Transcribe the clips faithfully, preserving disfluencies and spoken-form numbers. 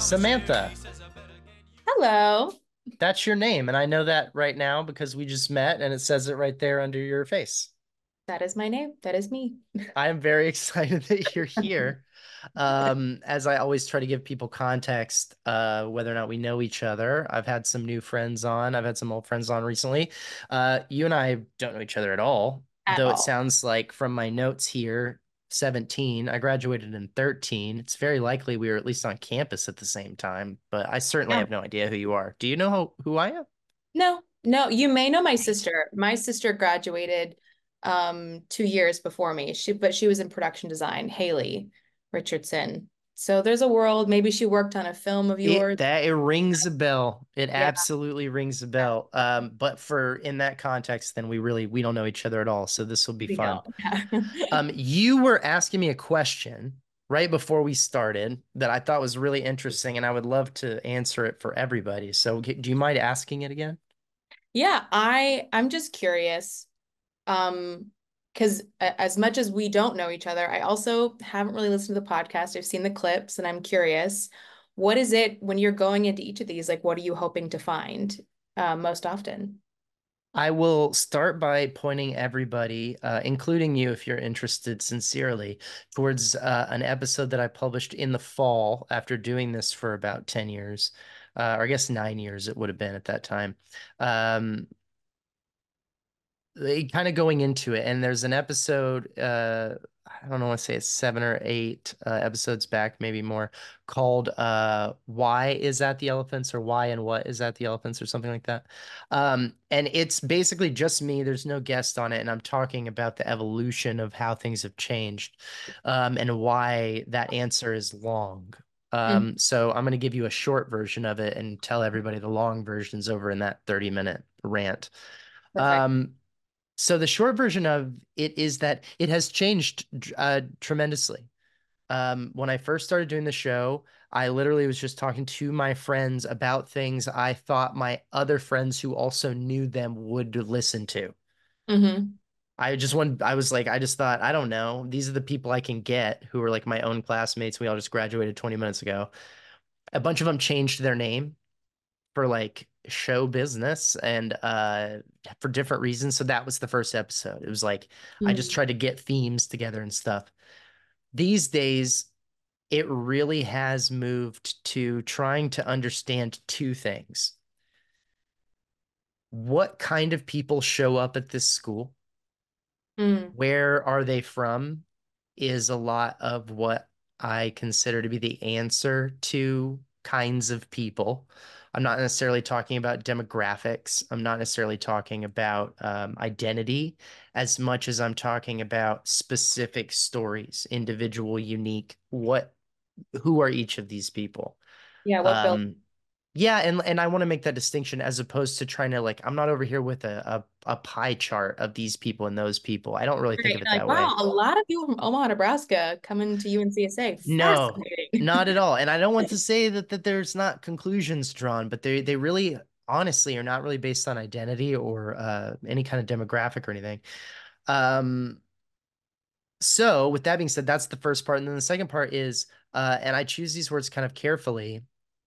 Samantha, Hello. that's your name. And I know that right now because we just met and it says it right there under your face. That is my name. That is me. I am very excited that you're here. Um, as I always try to give people context, uh, whether or not we know each other. I've had some new friends on, I've had some old friends on recently. Uh, you and I don't know each other at all, At though it all. sounds like from my notes here, seventeen, I graduated in thirteen. It's very likely we were at least on campus at the same time, but I certainly Yeah. have no idea who you are. Do you know who, who I am? No, no, you may know my sister. My sister graduated um two years before me. She but she was in production design, Haley Richardson. So there's a world. Maybe she worked on a film of It yours. that it rings a bell. It Yeah. absolutely rings a bell. Um, but for in that context, then we really we don't know each other at all. So this will be We fun. don't. Yeah. Um, you were asking me a question right before we started that I thought was really interesting, and I would love to answer it for everybody. So do you mind asking it again? Yeah, I I'm just curious. Um, because as much as we don't know each other, I also haven't really listened to the podcast. I've seen the clips and I'm curious, what is it when you're going into each of these? Like, what are you hoping to find uh, most often? I will start by pointing everybody, uh, including you if you're interested sincerely, towards uh, an episode that I published in the fall after doing this for about ten years, uh, or I guess nine years it would have been at that time. Um, they kind of going into it, and there's an episode, uh, I don't know, I want to say it's seven or eight uh, episodes back, maybe more, called uh, Why Is That the Elephants or Why and What Is That the Elephants or something like that. Um, and it's basically just me. There's no guest on it, and I'm talking about the evolution of how things have changed um, and why that answer is long. Mm, Um, so I'm going to give you a short version of it and tell everybody the long version's over in that thirty minute rant. perfect. Um, so the short version of it is that it has changed uh, tremendously. Um, when I first started doing the show, I literally was just talking to my friends about things I thought my other friends who also knew them would listen to. Hmm. I just want, I was like, I just thought, I don't know. These are the people I can get who are like my own classmates. We all just graduated twenty minutes ago. A bunch of them changed their name for like show business and uh for different reasons. So that was the first episode. It was like I just Mm, tried to get themes together and stuff. These days, it really has moved to trying to understand two things. What kind of people show up at this school? mm, Where are they from? Is a lot of what I consider to be the answer to kinds of people. I'm not necessarily talking about demographics. I'm not necessarily talking about um, identity as much as I'm talking about specific stories, individual, unique. What, who are each of these people? yeah, what built? Um, yeah, and and I want to make that distinction as opposed to trying to like I'm not over here with a, a a pie chart of these people and those people. I don't really think Right. of it You're like, that way. wow, a lot of people from Omaha, Nebraska coming to U N C S A. No, Fascinating. not at all. And I don't want to say that that there's not conclusions drawn, but they they really honestly are not really based on identity or uh any kind of demographic or anything. Um so with that being said, that's the first part. And then the second part is uh and I choose these words kind of carefully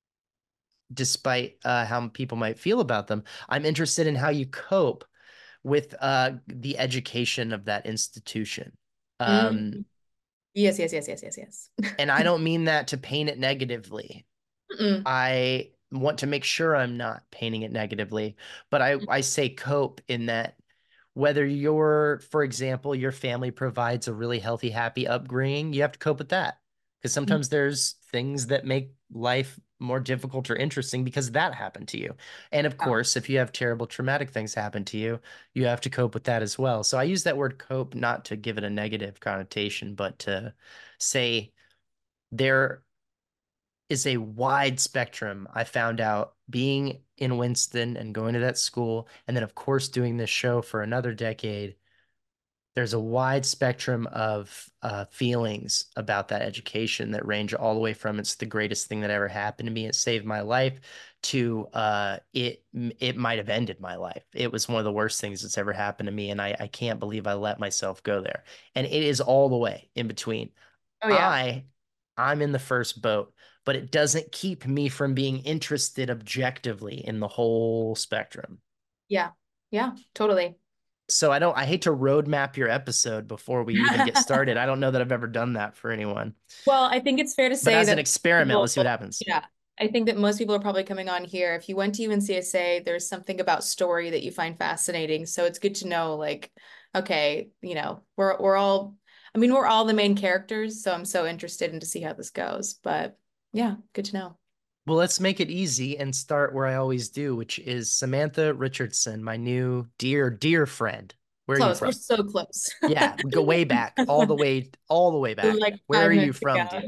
despite uh how people might feel about them. I'm interested in how you cope with uh the education of that institution. Um Mm, yes, yes, yes, yes, yes, yes. and I don't mean that to paint it negatively. Mm, I want to make sure I'm not painting it negatively, but I, I say cope in that whether you're, for example, your family provides a really healthy, happy upbringing, you have to cope with that. Because mm, sometimes there's things that make life more difficult or interesting because that happened to you. And of yeah. course, if you have terrible traumatic things happen to you, you have to cope with that as well. So I use that word cope not to give it a negative connotation, but to say there is a wide spectrum. I found out being in Winston and going to that school, and then, of course, doing this show for another decade. There's a wide spectrum of uh, feelings about that education that range all the way from it's the greatest thing that ever happened to me, it saved my life, to uh, it it might have ended my life. It was one of the worst things that's ever happened to me, and I, I can't believe I let myself go there. And it is all the way in between. Oh yeah. I I'm in the first boat, but it doesn't keep me from being interested objectively in the whole spectrum. Yeah. Yeah, totally. So I don't, I hate to roadmap your episode before we even get started. I don't know that I've ever done that for anyone, Well, I think it's fair to but say as an that experiment, people, let's see what happens. yeah, I think that most people are probably coming on here. If you went to U N C S A, there's something about story that you find fascinating. So it's good to know, like, okay, you know, we're we're all, I mean, we're all the main characters, so I'm so interested in to see how this goes. But yeah, good to know. Well, let's make it easy and start where I always do, which is Samantha Richardson, my new dear, dear friend. Where are you Close. We're from? so close. Yeah, we go way back, all the way, all the way back. Like Where five are you minutes from, ago. dear?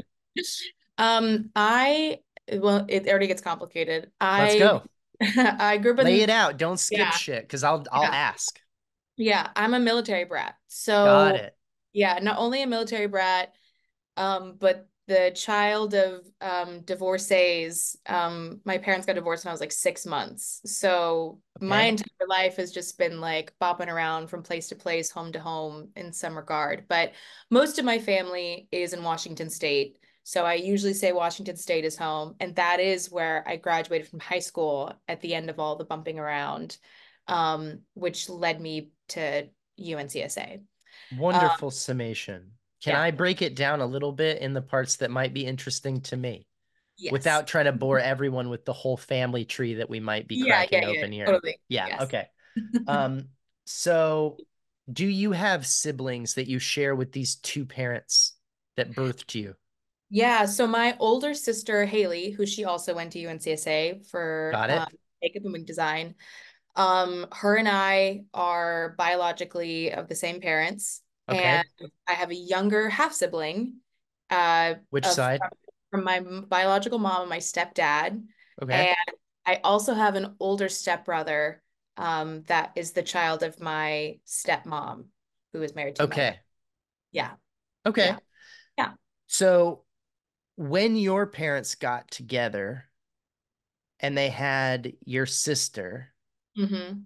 Um, I, well, it already gets complicated. Let's I go. I grew up Lay in, it out. Don't skip yeah, shit, because I'll I'll yeah. ask. Yeah, I'm a military brat. Got So, it. yeah, not only a military brat, um, but the child of um, divorcees. Um, my parents got divorced when I was like six months. So my Okay. entire life has just been like bopping around from place to place, home to home in some regard. But most of my family is in Washington State. So I usually say Washington State is home. And that is where I graduated from high school at the end of all the bumping around, um, which led me to U N C S A. Um, Wonderful summation. Can yeah. I break it down a little bit in the parts that might be interesting to me Yes. without trying to bore everyone with the whole family tree that we might be Yeah, yeah, cracking yeah, open here? totally. Yeah, Yes. okay. Um, so do you have siblings that you share with these two parents that birthed you? Yeah, so my older sister Haley, who she also went to U N C S A for Got um, it? makeup and wig design, um, her and I are biologically of the same parents, and Okay. I have a younger half sibling, uh, Which of side? from my biological mom and my stepdad, Okay. and I also have an older stepbrother, um, that is the child of my stepmom, who is married to my grandma. Okay. Yeah, yeah, Okay. yeah. So when your parents got together and they had your sister, Mm-hmm.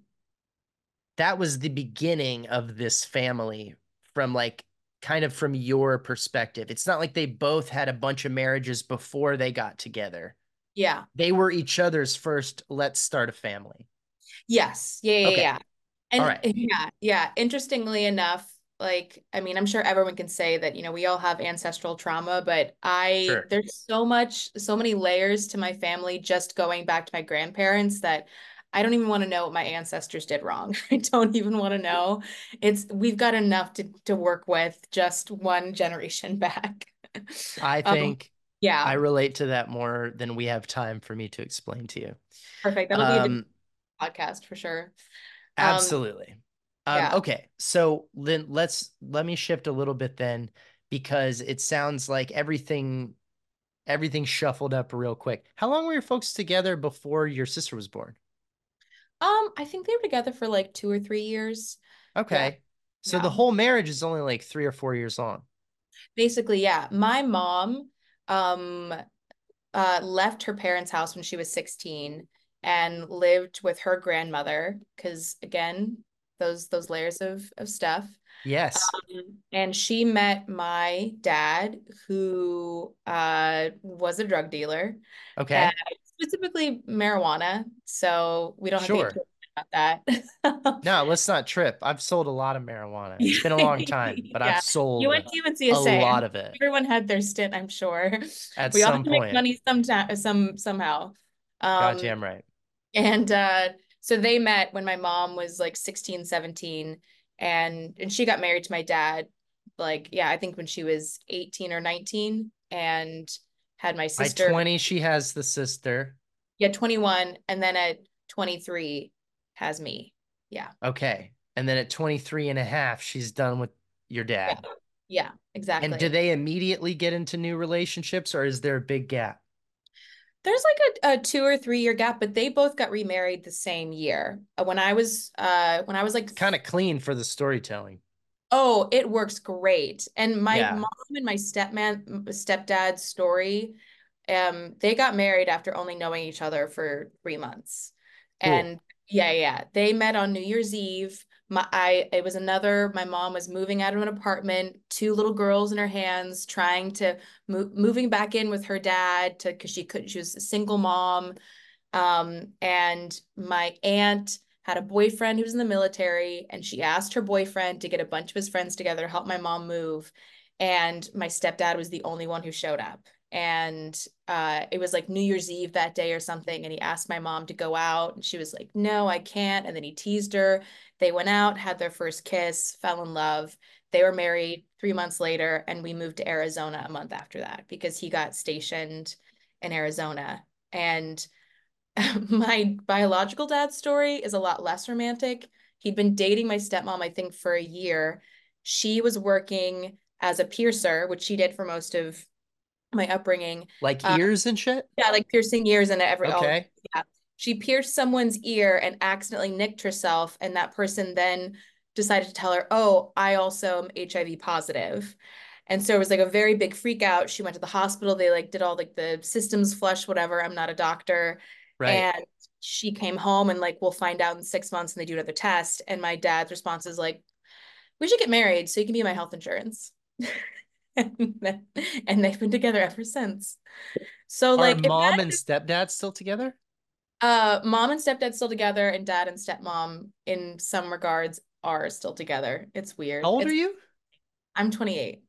that was the beginning of this family from like kind of from your perspective. It's not like they both had a bunch of marriages before they got together. Yeah. They were each other's first, let's start a family. Yes. Yeah, yeah, Okay. yeah. All And right. yeah, yeah. Interestingly enough, like, I mean, I'm sure everyone can say that, you know, we all have ancestral trauma, but I, Sure. there's so much, so many layers to my family just going back to my grandparents that I don't even want to know what my ancestors did wrong. I don't even want to know. It's, we've got enough to, to work with just one generation back. I Um, think I yeah, relate to that more than we have time for me to explain to you. perfect. That'll be a different Um, podcast for sure. Um, Absolutely. Um, yeah. okay, so then let's let me shift a little bit then because it sounds like everything everything shuffled up real quick. How long were your folks together before your sister was born? Um, I think they were together for like two or three years. Yeah, Okay. So the yeah. whole marriage is only like three or four years long. Basically, yeah. My mom um uh left her parents' house when she was sixteen and lived with her grandmother because again, those those layers of of stuff. Yes. Um, and she met my dad, who uh was a drug dealer, and Okay. specifically marijuana. So we don't have to get too Sure. much about that. No, let's not trip. I've sold a lot of marijuana. It's been a long time, but I've Yeah. You sold went to U N C a S A. lot I'm of it everyone had their stint, I'm sure. at We all have some to make point. money sometime some somehow. Um, Goddamn right. and uh so they met when my mom was like sixteen, seventeen, and and she got married to my dad like yeah, I think when she was eighteen or nineteen, and had my By sister, twenty, she has the sister. yeah, twenty-one, and then at twenty-three has me. Yeah. Okay. And then at twenty-three and a half, she's done with your Yeah. dad. Yeah, And do exactly. they immediately get into new relationships or is there a big gap? There's like a, a two or three year gap, but they both got remarried the same year. Uh, When I was uh when I was like, It's kind of clean for the storytelling. oh, it works great. And my Yeah. mom and my stepman stepdad's story, um, they got married after only knowing each other for three months. Cool. And yeah, yeah, they met on New Year's Eve. My I it was another, my mom was moving out of an apartment, two little girls in her hands, trying to move moving back in with her dad to because she could she was a single mom. Um, and my aunt had a boyfriend who was in the military, and she asked her boyfriend to get a bunch of his friends together to help my mom move. And my stepdad was the only one who showed up. And uh, it was like New Year's Eve that day or something. And he asked my mom to go out, and she was like, no, I can't. And then he teased her. They went out, had their first kiss, fell in love. They were married three months later, and we moved to Arizona a month after that because he got stationed in Arizona. And my biological dad's story is a lot less romantic. He'd been dating my stepmom, I think, for a year. She was working as a piercer, which she did for most of my upbringing. Like Uh, ears and shit? yeah, like piercing ears and every all of Okay. yeah. She pierced someone's ear and accidentally nicked herself, and that person then decided to tell her, "Oh, I also am H I V positive." And so it was like a very big freak out. She went to the hospital. They like did all like the systems flush, whatever. I'm not a doctor. Right. And she came home and like, we'll find out in six months and they do another test. And my dad's response is like, we should get married so you can be my health insurance. and, then, and they've been together ever since. So Are like if mom and that stepdad still together? uh mom and stepdad still together and dad and stepmom in some regards are still together. It's How weird. old are It's you? I'm twenty-eight.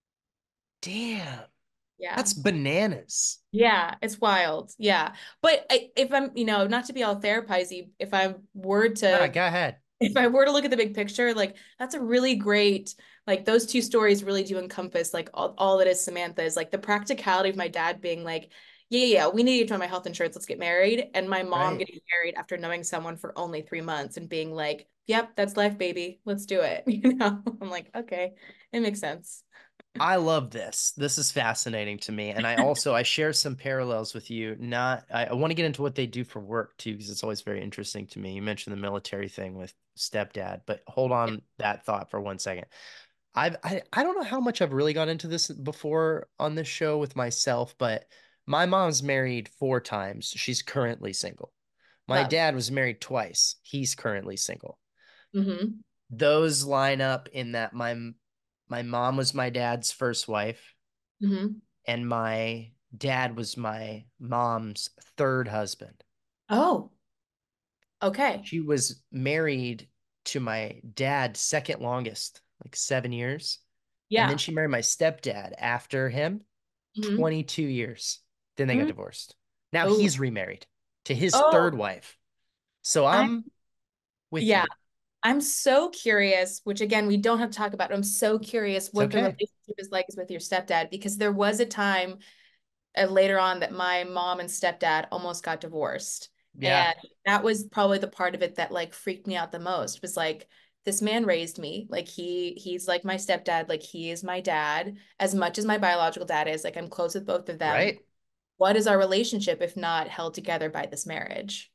Damn. Yeah. That's bananas. Yeah, it's wild. Yeah. But I, if I'm, you know, not to be all therapizey, if I were Nah, to go ahead. if I were to look at the big picture, like that's a really great, like those two stories really do encompass like all, all that is Samantha is like the practicality of my dad being like, yeah, yeah, yeah, we need to join my health insurance, let's get married. And my mom Right. getting married after knowing someone for only three months and being like, yep, that's life, baby. Let's do it. You know, I'm like, okay, it makes sense. I love this. This is fascinating to me. And I also I share some parallels with you. Not I, I want to get into what they do for work too, because it's always very interesting to me. You mentioned the military thing with stepdad, but hold Yeah. on that thought for one second. I've I, I don't know how much I've really got into this before on this show with myself, but my mom's married four times. She's currently single. My Love. dad was married twice. He's currently single. Mm-hmm. Those line up in that my my mom was my dad's first wife, Mm-hmm. and my dad was my mom's third husband. Oh, okay. She was married to my dad's second longest, like seven years. And then Yeah. she married my stepdad after him, Mm-hmm. twenty-two years. Then they got Mm-hmm. divorced. Now Oh, he's remarried to his third oh, wife. So I I'm with yeah. you. I'm so curious, which again, we don't have to talk about. I'm so curious It's what the okay. relationship is like with your stepdad, because there was a time uh, later on that my mom and stepdad almost got divorced. Yeah, And that was probably the part of it that like freaked me out the most was like, this man raised me. Like he he's like my stepdad, like he is my dad. As much as my biological dad is, like I'm close with both of them. right? What is our relationship if not held together by this marriage?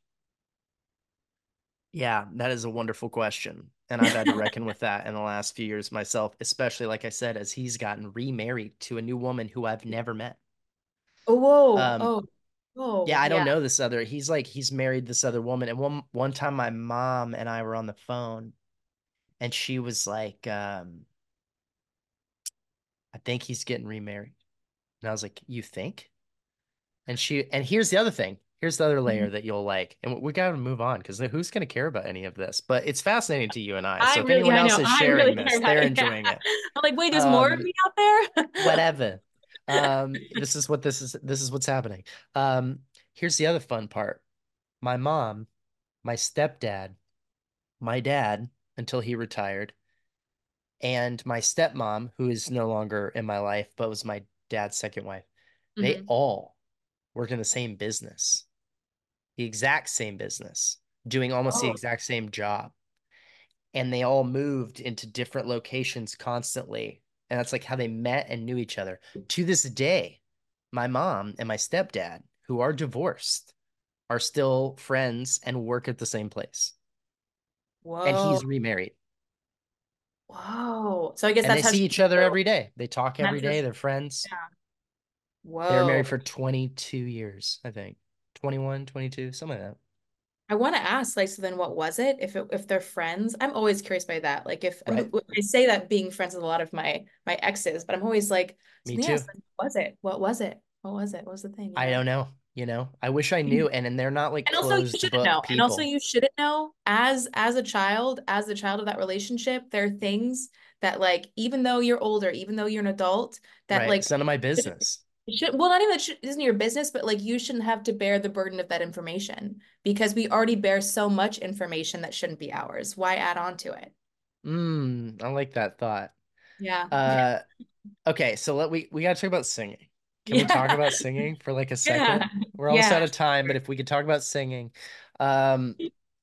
Yeah, that is a wonderful question. And I've had to reckon with that in the last few years myself, especially like I said, as he's gotten remarried to a new woman who I've never met. Oh, whoa. Um, Oh, yeah, oh, I don't yeah. know this other. He's like he's married this other woman. And one one time my mom and I were on the phone and she was like, um, I think he's getting remarried. And I was like, you think? And she and here's the other thing. Here's the other layer Mhm. that you'll like. And we got to move on because who's going to care about any of this? But it's fascinating to you and I. I So if really, yeah, anyone I else know. is I really sharing care this, about they're it. Yeah. enjoying it. I'm like, wait, there's more of Um, me out there? whatever. Um, this is what this is. This is what's happening. Um, here's the other fun part. My mom, my stepdad, my dad, until he retired, and my stepmom, who is no longer in my life, but was my dad's second wife, they hmm all worked in the same business, the exact same business, doing almost the Oh, exact same job. And they all moved into different locations constantly. And that's like how they met and knew each other. To this day, my mom and my stepdad, who are divorced, are still friends and work at the same place. And whoa. he's remarried. Whoa. So I guess And they that's how see she each other knew. every day. They talk every That's day. just, They're friends. yeah. They were Whoa. married for twenty-two years, I think. twenty-one, twenty-two, something like that. I want to ask, like, so then what was it? If it, if they're friends, I'm always curious by that. Like, if I, mean, Right. I say that being friends with a lot of my my exes, but I'm always like, so Me yes, too. what was it? What was it? What was it? What was the thing? You I know? don't know, you know. I wish I knew, and and they're not like And also you closed shouldn't book know. And also people. you shouldn't know as as a child, as the child of that relationship, there are things that like even though you're older, even though you're an adult, that Right. It's like none of my should, business. should well not even that should, isn't your business, but like you shouldn't have to bear the burden of that information because we already bear so much information that shouldn't be ours. Why add on to it? Mm, I like that thought. Yeah. Uh, okay, so let we we gotta talk about singing. Can we talk Yeah. about singing for like a second? Yeah. We're almost out Yeah. of time, but Sure. if we could talk about singing. Um,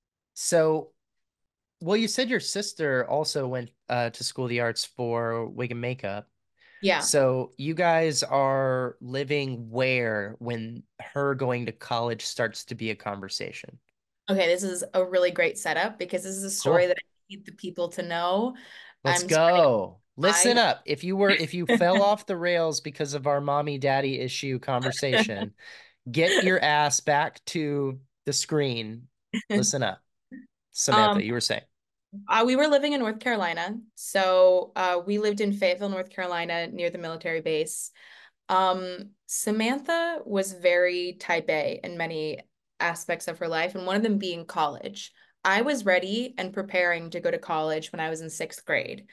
so well, you said your sister also went uh to School of the Arts for wig and makeup. Yeah. So you guys are living where when her going to college starts to be a conversation? Okay, this is a really great setup because this is a story Cool. that I need the people to know. Let's I'm starting go. I Listen up. If you were if you fell off the rails because of our mommy daddy issue conversation, get your ass back to the screen. Listen up. Samantha, um you were saying. uh, we were living in North Carolina. So uh we lived in Fayetteville, North Carolina, near the military base. Um Samantha was very type A in many aspects of her life, and one of them being college. I was ready and preparing to go to college when I was in sixth grade.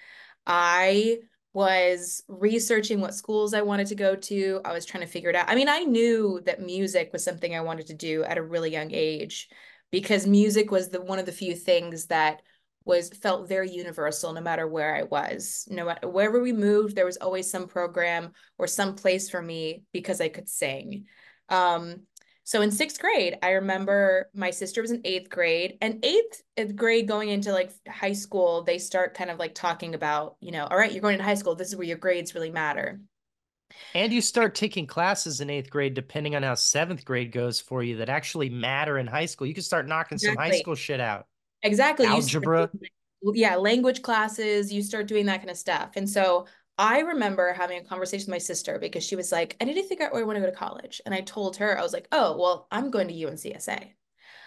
I was researching what schools I wanted to go to. I was trying to figure it out. I mean, I knew that music was something I wanted to do at a really young age because music was the one of the few things that was felt very universal no matter where I was. No matter wherever we moved, there was always some program or some place for me because I could sing. Um, so in sixth grade, I remember my sister was in eighth grade, and eighth grade going into like high school, they start kind of like talking about, you know, all right, you're going into high school. This is where your grades really matter. And you start taking classes in eighth grade, depending on how seventh grade goes for you, that actually matter in high school. You can start knocking some high Exactly. school shit out. Exactly. You start Algebra. doing, yeah, language classes, you start doing that kind of stuff. And so I remember having a conversation with my sister because she was like, I need to figure out where I want to go to college. And I told her, I was like, oh, well, I'm going to U N C S A.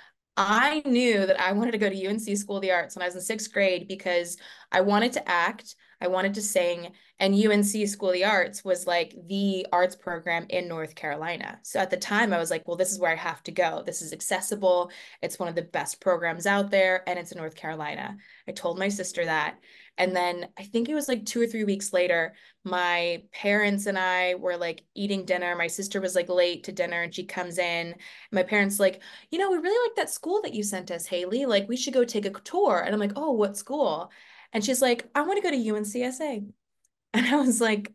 I knew that I wanted to go to U N C School of the Arts when I was in sixth grade because I wanted to act, I wanted to sing, and U N C School of the Arts was like the arts program in North Carolina. So at the time, I was like, well, this is where I have to go. This is accessible. It's one of the best programs out there, and it's in North Carolina. I told my sister that. And then I think it was like two or three weeks later, my parents and I were like eating dinner. My sister was like late to dinner and she comes in. My parents like, you know, we really like that school that you sent us, Haley. Like, we should go take a tour. And I'm like, oh, what school? And she's like, I want to go to U N C S A. And I was like,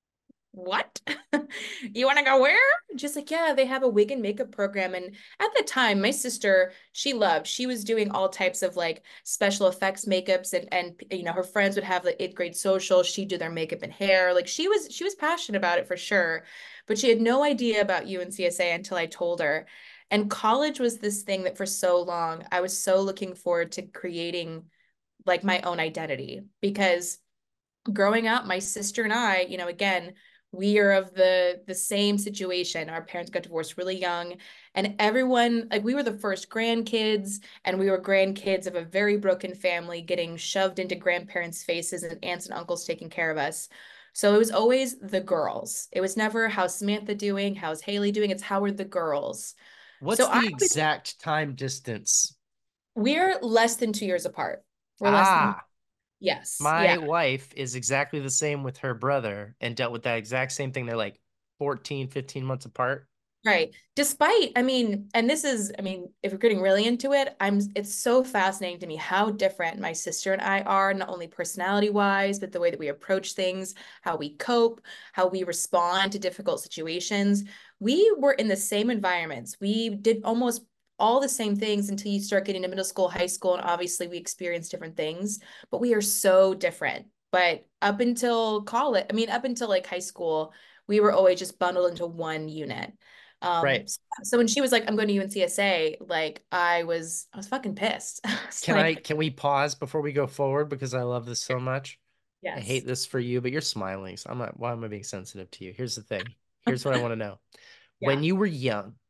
what? You want to go where? And she's like, yeah, they have a wig and makeup program. And at the time, my sister, she loved, she was doing all types of like special effects makeups and and you know, her friends would have the eighth grade social. She'd do their makeup and hair. Like she was she was passionate about it for sure. But she had no idea about U N C S A until I told her. And college was this thing that for so long, I was so looking forward to creating like my own identity because growing up, my sister and I, you know, again, we are of the the same situation. Our parents got divorced really young, and everyone, like we were the first grandkids, and we were grandkids of a very broken family getting shoved into grandparents' faces and aunts and uncles taking care of us. So it was always the girls. It was never how's Samantha doing, how's Haley doing, it's how are the girls. So What's I the was, exact time distance? we're less than two years apart. We're less than, Ah, yes, yeah. my wife is exactly the same with her brother and dealt with that exact same thing. They're like fourteen, fifteen months apart. Right. Despite, I mean, and this is, I mean, if we're getting really into it, I'm, it's so fascinating to me how different my sister and I are, not only personality wise, but the way that we approach things, how we cope, how we respond to difficult situations. We were in the same environments. We did almost all the same things until you start getting to middle school, high school, and obviously we experience different things, but we are so different. But up until college, I mean, up until like high school, we were always just bundled into one unit. Um, Right. so when she was like, I'm going to U N C S A, like I was, I was fucking pissed. I was Can I like, can we pause before we go forward because I love this so much? I yes, hate this for you, but you're smiling. So I'm not, why am I being sensitive to you? Here's the thing. Here's what I want to know. When yeah, you were young,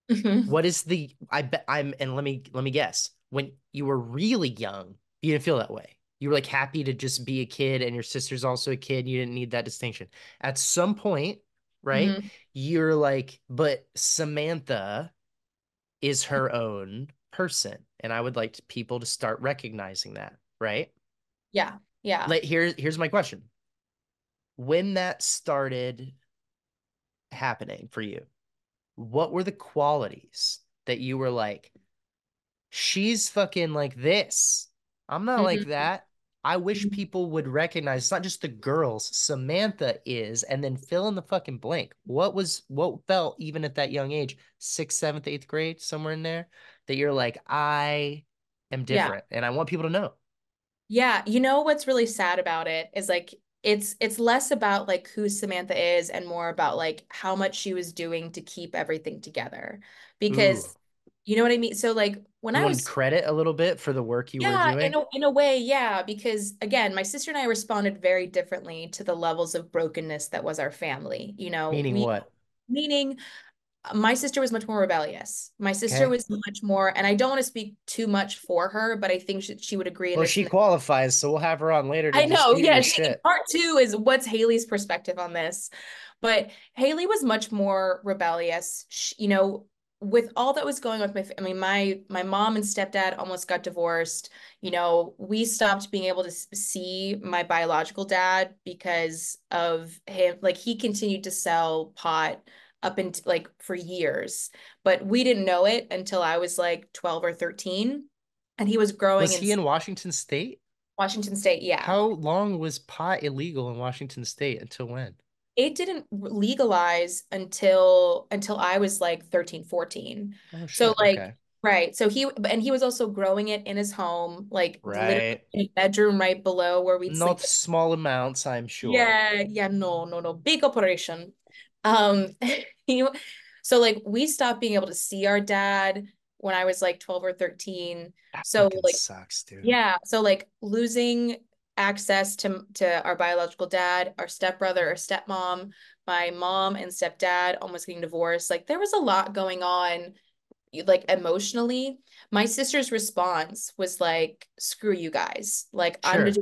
Mhm. What is the I bet I'm and let me let me guess. When you were really young, you didn't feel that way. You were like happy to just be a kid and your sister's also a kid. You didn't need that distinction. At some point, right? Mhm. You're like, but Samantha is her own person. And I would like to- people to start recognizing that, right? Yeah. Yeah. Like here, here's my question. When that started happening for you, what were the qualities that you were like, she's fucking like this. I'm not like Mhm. that. I wish people would recognize it's not just the girls. Samantha is, and then fill in the fucking blank. What was what felt even at that young age, sixth, seventh, eighth grade, somewhere in there, that you're like, I am Yeah. different, and I want people to know. Yeah, you know what's really sad about it is like it's it's less about like who Samantha is and more about like how much she was doing to keep everything together. Ooh, Because you know what I mean? So like when you I wanted was credit a little bit for the work you were yeah, in doing, a in a way, yeah, because again, my sister and I responded very differently to the levels of brokenness that was our family. You know, meaning we what? meaning my sister was much more rebellious. My sister Okay. was much more, and I don't want to speak too much for her, but I think she, she would agree in Well, this. she qualifies, so we'll have her on later to I know, dispute yeah. your She, shit. part two is what's Haley's perspective on this. But Haley was much more rebellious. She, you know, with all that was going on with my, I mean, my my mom and stepdad almost got divorced. You know, we stopped being able to see my biological dad because of him. Like he continued to sell pot up into like for years, but we didn't know it until I was like twelve or thirteen, and he was growing Was in he in Washington State? Washington State. Yeah. How long was pot illegal in Washington State? Until when? It didn't legalize until until I was like thirteen, fourteen. Oh So shit. like Okay. right. So he and he was also growing it in his home, like literally Right. in a bedroom right below where we'd Not sleep. small amounts, I'm sure. Yeah, yeah, no, no, no. Big operation. Um he, so like we stopped being able to see our dad when I was like twelve or thirteen. That So fucking like sucks, dude. yeah, so like losing access to to our biological dad, our stepbrother or stepmom, my mom and stepdad almost getting divorced. Like there was a lot going on like emotionally. My sister's response was like, screw you guys. Like I'm gonna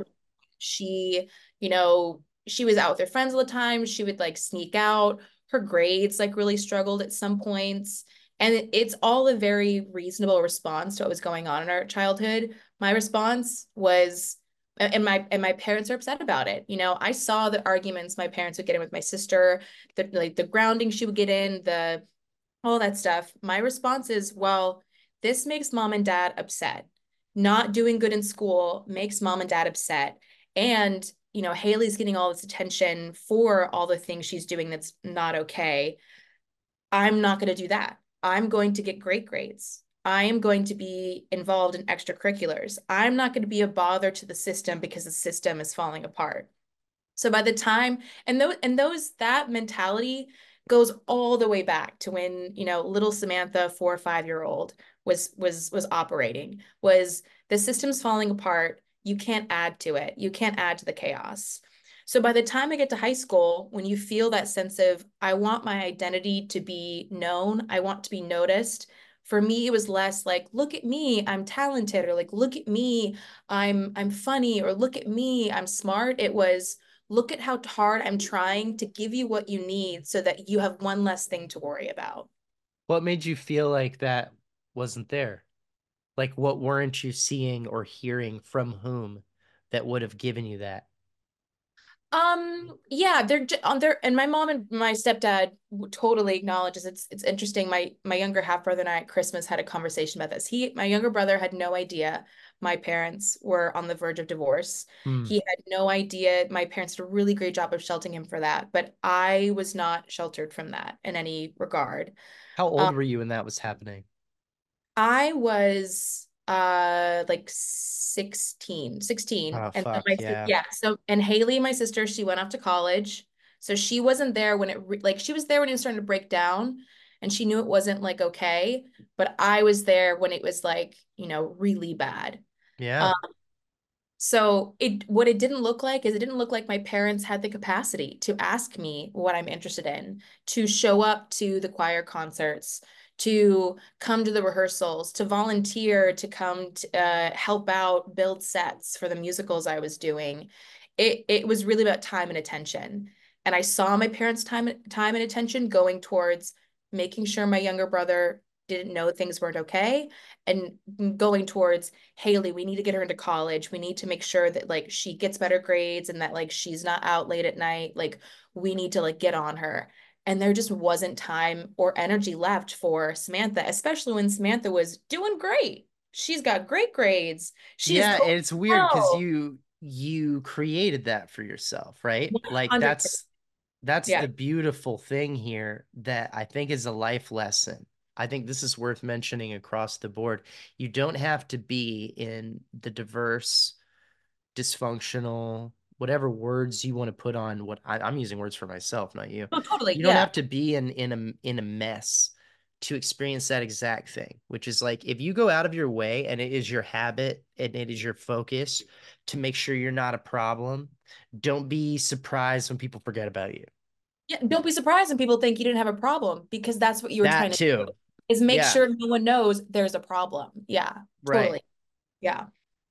Sure. do she, you know, she was out with her friends all the time. She would like sneak out. Her grades like really struggled at some points. And it, it's all a very reasonable response to what was going on in our childhood. My response was, and my and my parents are upset about it. You know, I saw the arguments my parents would get in with my sister, the like the grounding she would get in, the all that stuff. My response is, well, this makes mom and dad upset. Not doing good in school makes mom and dad upset. And, you know, Haley's getting all this attention for all the things she's doing that's not okay. I'm not going to do that. I'm going to get great grades. I am going to be involved in extracurriculars. I'm not going to be a bother to the system because the system is falling apart. So by the time and those and those that mentality goes all the way back to when, you know, little Samantha, four or five year old was was was operating, was the system's falling apart. You can't add to it. You can't add to the chaos. So by the time I get to high school, when you feel that sense of I want my identity to be known, I want to be noticed. For me, it was less like, look at me, I'm talented, or like, look at me, I'm I'm funny, or look at me, I'm smart. It was look at how hard I'm trying to give you what you need so that you have one less thing to worry about. What made you feel like that wasn't there? Like, what weren't you seeing or hearing from whom that would have given you that? Um, yeah, they're on there, and my mom and my stepdad totally acknowledges it's it's interesting. My my younger half brother and I at Christmas had a conversation about this. He, my younger brother, had no idea my parents were on the verge of divorce. Hmm. He had no idea. My parents did a really great job of sheltering him for that, but I was not sheltered from that in any regard. How Um, old were you when that was happening? I was uh like sixteen, sixteen. Oh, And then my fuck, si- yeah. yeah, so and Haley, my sister, she went off to college. So she wasn't there when it re like she was there when it was starting to break down and she knew it wasn't like okay, but I was there when it was like, you know, really bad. Um, Yeah. so it what it didn't look like is it didn't look like my parents had the capacity to ask me what I'm interested in, to show up to the choir concerts, to come to the rehearsals, to volunteer, to come to, uh, help out, build sets for the musicals I was doing. It it was really about time and attention. And I saw my parents' time time and attention going towards making sure my younger brother didn't know things weren't okay, and going towards Haley, we need to get her into college. We need to make sure that like she gets better grades and that like she's not out late at night. Like we need to like get on her. And there just wasn't time or energy left for Samantha, especially when Samantha was doing great. She's got great grades. She is Yeah, going and it's weird because well. you you created that for yourself, right? Like one hundred percent. that's that's Yeah. the beautiful thing here that I think is a life lesson. I think this is worth mentioning across the board. You don't have to be in the diverse, dysfunctional, whatever words you want to put on what I, I'm using words for myself, not you. Oh, totally. You don't Yeah. have to be in in a in a mess to experience that exact thing, which is like if you go out of your way and it is your habit and it is your focus to make sure you're not a problem, don't be surprised when people forget about you. Yeah. Don't be surprised when people think you didn't have a problem because that's what you were trying That to do too. is make Yeah, sure no one knows there's a problem. Yeah, right. totally. Yeah.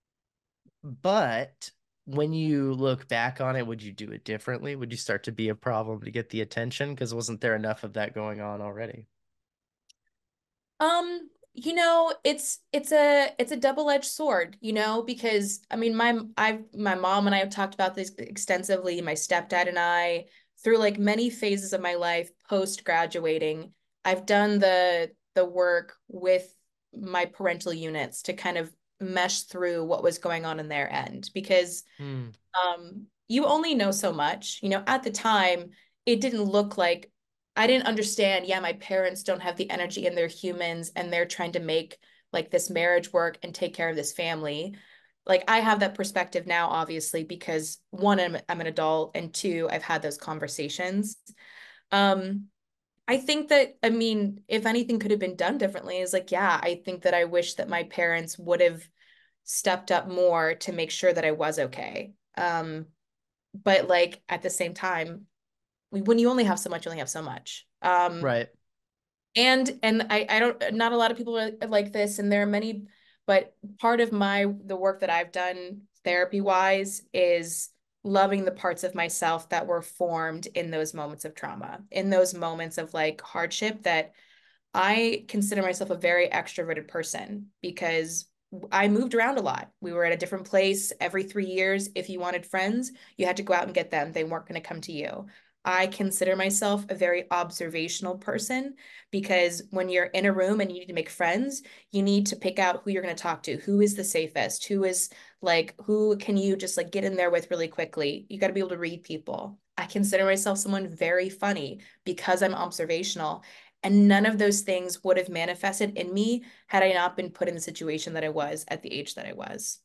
But when you look back on it, would you do it differently? Would you start to be a problem to get the attention? Because wasn't there enough of that going on already? Um, you know, it's it's a it's a double-edged sword, you know, because I mean my I my mom and I have talked about this extensively, my stepdad and I, through like many phases of my life post graduating. I've done the the work with my parental units to kind of mesh through what was going on in their end because Hmm. um, you only know so much. You know, at the time, it didn't look like I didn't understand. Yeah, my parents don't have the energy and they're humans and they're trying to make like this marriage work and take care of this family. Like I have that perspective now, obviously, because one, I'm, I'm an adult, and two, I've had those conversations. Um, I think that, I mean, if anything could have been done differently, is like, yeah, I think that I wish that my parents would have stepped up more to make sure that I was okay. Um, but like at the same time, when you only have so much, you only have so much. Um, Right. and and I I don't not a lot of people are like this, and there are many, but part of my the work that I've done therapy wise is loving the parts of myself that were formed in those moments of trauma, in those moments of like hardship that I consider myself a very extroverted person because I moved around a lot. We were at a different place every three years. If you wanted friends, you had to go out and get them. They weren't going to come to you. I consider myself a very observational person because when you're in a room and you need to make friends, you need to pick out who you're going to talk to, who is the safest, who is like, who can you just like get in there with really quickly. You got to be able to read people. I consider myself someone very funny because I'm observational. And none of those things would have manifested in me had I not been put in the situation that I was at the age that I was.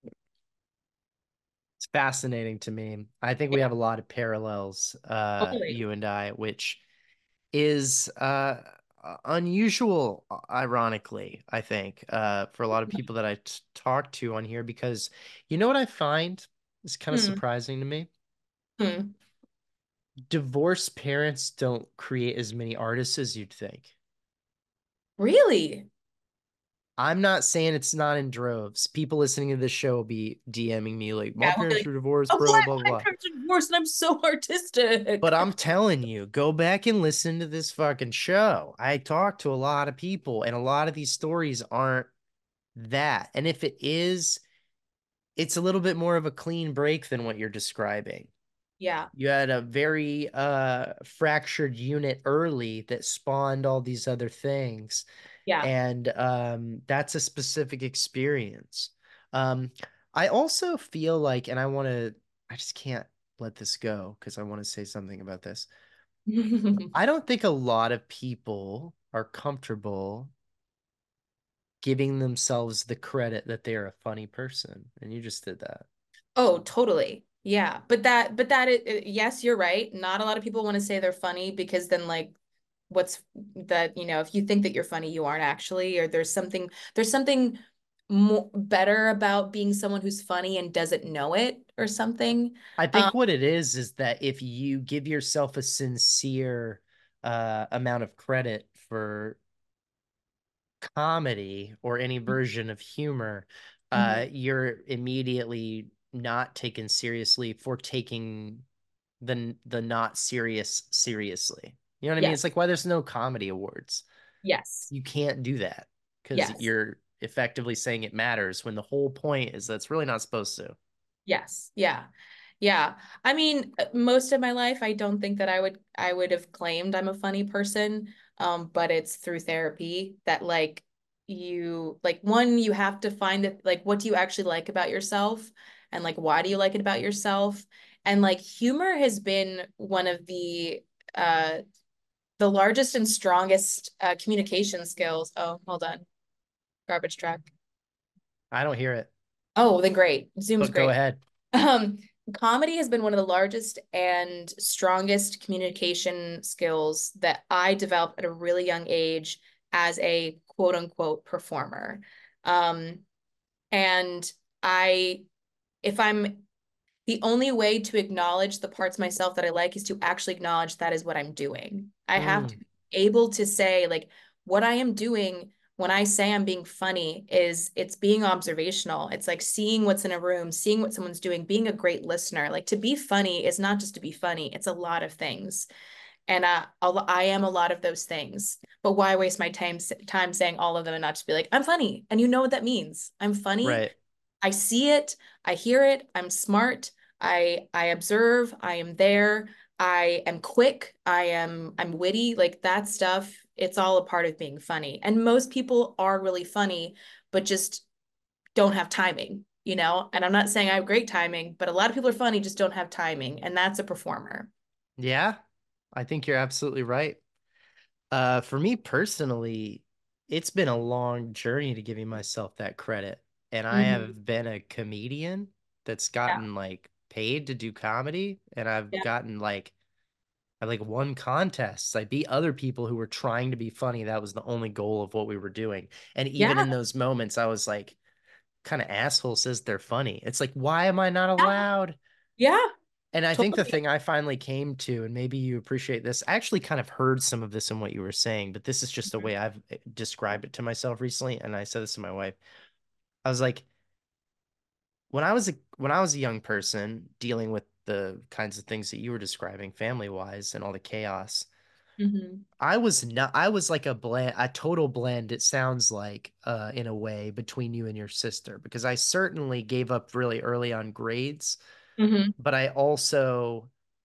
It's fascinating to me. I think we Yeah, have a lot of parallels, uh, totally. you and I, which is uh unusual, ironically, I think, uh, for a lot of people that I t talk to on here, because you know what I find is kind of Hmm. surprising to me? Hmm. Divorced parents don't create as many artists as you'd think. Really? I'm not saying it's not in droves. People listening to this show will be DMing me like, my Yeah, we'll be parents like, were divorced, oh, bro, what? blah, blah, My blah. parents are divorced and I'm so But artistic. I'm telling you, go back and listen to this fucking show. I talked to a lot of people, and a lot of these stories aren't that. And if it is, it's a little bit more of a clean break than what you're describing. Yeah, You had a very uh fractured unit early that spawned all these other things. yeah. And um that's a specific experience. Um I also feel like, and I want to I just can't let this go because I want to say something about this. I don't think a lot of people are comfortable giving themselves the credit that they're a funny person, and you just did that. Oh, totally. Yeah. But that, but that, is, yes, you're right. Not a lot of people want to say they're funny because then, like, what's that, you know, if you think that you're funny, you aren't actually, or there's something, there's something more better about being someone who's funny and doesn't know it or something. I Um, think what it is is that if you give yourself a sincere uh, amount of credit for comedy or any version of humor, Mhm. uh, you're immediately not taken seriously for taking the the not serious seriously. You know what I mean? It's Yes. like why there's no comedy awards. Yes. You can't do that because Yes. you're effectively saying it matters when the whole point is that's really not supposed to. Yes. Yeah. Yeah. I mean, uh, most of my life, I don't think that I would I would have claimed I'm a funny person. Um, but it's through therapy that like you like one, you have to find it like what do you actually like about yourself and like why do you like it about yourself? And like humor has been one of the uh the largest and strongest uh communication skills. Oh, hold on. Garbage truck. I don't hear it, Oh, then great. Zoom's but go great. ahead. Um, comedy has been one of the largest and strongest communication skills that I developed at a really young age as a quote unquote performer. Um, and I, if I'm the only way to acknowledge the parts of myself that I like is to actually acknowledge that is what I'm doing. I have to Mm, be able to say, like, what I am doing when I say I'm being funny is it's being observational. It's like seeing what's in a room, seeing what someone's doing, being a great listener. Like to be funny is not just to be funny, it's a lot of things. And uh, I am a lot of those things. But why waste my time time saying all of them and not just be like, I'm funny. And you know what that means. I'm funny. right. I see it, I hear it, I'm smart, I I observe, I am there, I am quick, I am I'm witty, like that stuff, it's all a part of being funny. And most people are really funny, but just don't have timing, you know? And I'm not saying I have great timing, but a lot of people are funny, just don't have timing, and that's a performer. Yeah, I think you're absolutely right. Uh, for me personally, it's been a long journey to giving myself that credit. And I Hmm. have been a comedian that's Yeah, gotten like paid to do comedy, and I've yeah, gotten like I like won contests. I beat other people who were trying to be funny. That was the only goal of what we were doing. And even yeah, in those moments, I was like, kind of asshole says they're funny. It's like, why am I not yeah, allowed? yeah, And I think the totally. thing I finally came to, and maybe you appreciate this, I actually kind of heard some of this in what you were saying, but this is just the way I've eh, described it to myself recently. And I said this to my wife. I was like, when I was a when I was a young person dealing with the kinds of things that you were describing, family wise, and all the chaos, Hmm. I was not I was like a blend, a total blend, it sounds like, uh, in a way, between you and your sister, because I certainly gave up really early on grades, Hmm. but I also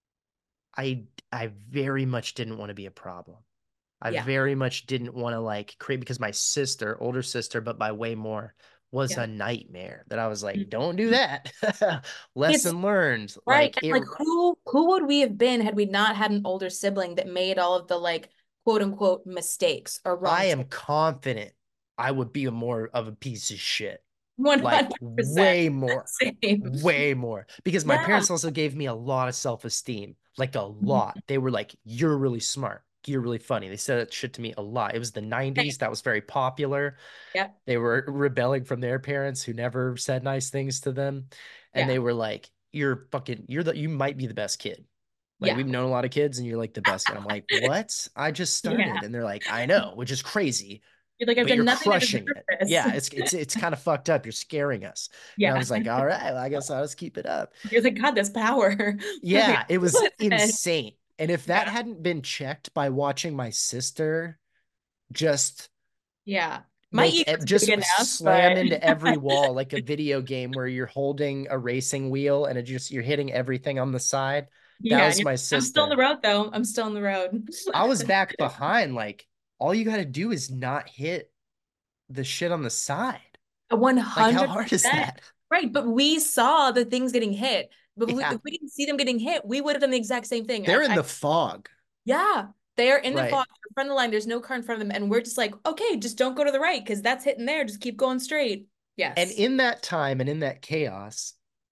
I I very much didn't want to be a problem. I Yeah, very much didn't want to like create because my sister, older sister, but by way more, was yeah. a nightmare that I was like, don't do Mhm. that. It's Lesson learned. right. Like And it like who who would we have been had we not had an older sibling that made all of the like quote unquote mistakes or I wrong am choices? confident I would be a more of a piece of shit. Like one hundred percent way more, same. way more. Because my Yeah. parents also gave me a lot of self-esteem, like a lot. Mhm. They were like, "You're really smart. You're really funny." They said that shit to me a lot. It was the Same. nineties. That was very popular. Yep. They were rebelling from their parents who never said nice things to them. And Yeah. they were like, "You're fucking, you're the, you might be the best kid. Like Yeah. we've known a lot of kids and you're like the best." And I'm like, "What? I just Yeah. started." And they're like, "I know," which is crazy, You're like, I've but done you're nothing to crushing deserve it. this. Yeah, it's it's it's kind of fucked up. You're scaring us. And I Yeah. was like, all right, well, I guess I'll just keep it up. You're like, God, this power. Yeah, it was Yeah. insane. And if that Yeah. hadn't been checked by watching my sister just Yeah. My make ego's e- big just enough, slam but into every wall like a video game where you're holding a racing wheel and it just you're hitting everything on the side. That yeah. And was you're my like, I'm still on the sister. road though. I'm still on the road. I was back behind, like all you got to do is not hit the shit on the side. Like how hard is one hundred percent. that? Right. But we saw the things getting hit. But we, Yeah. if we didn't see them getting hit, we would have done the exact same thing. They're I, in I the fog, yeah, they are in the right? fog, in front of the line. There's no car in front of them. And we're just like, okay, just don't go to the right because that's hitting there. Just keep going straight. And Yes. in that time and in that chaos,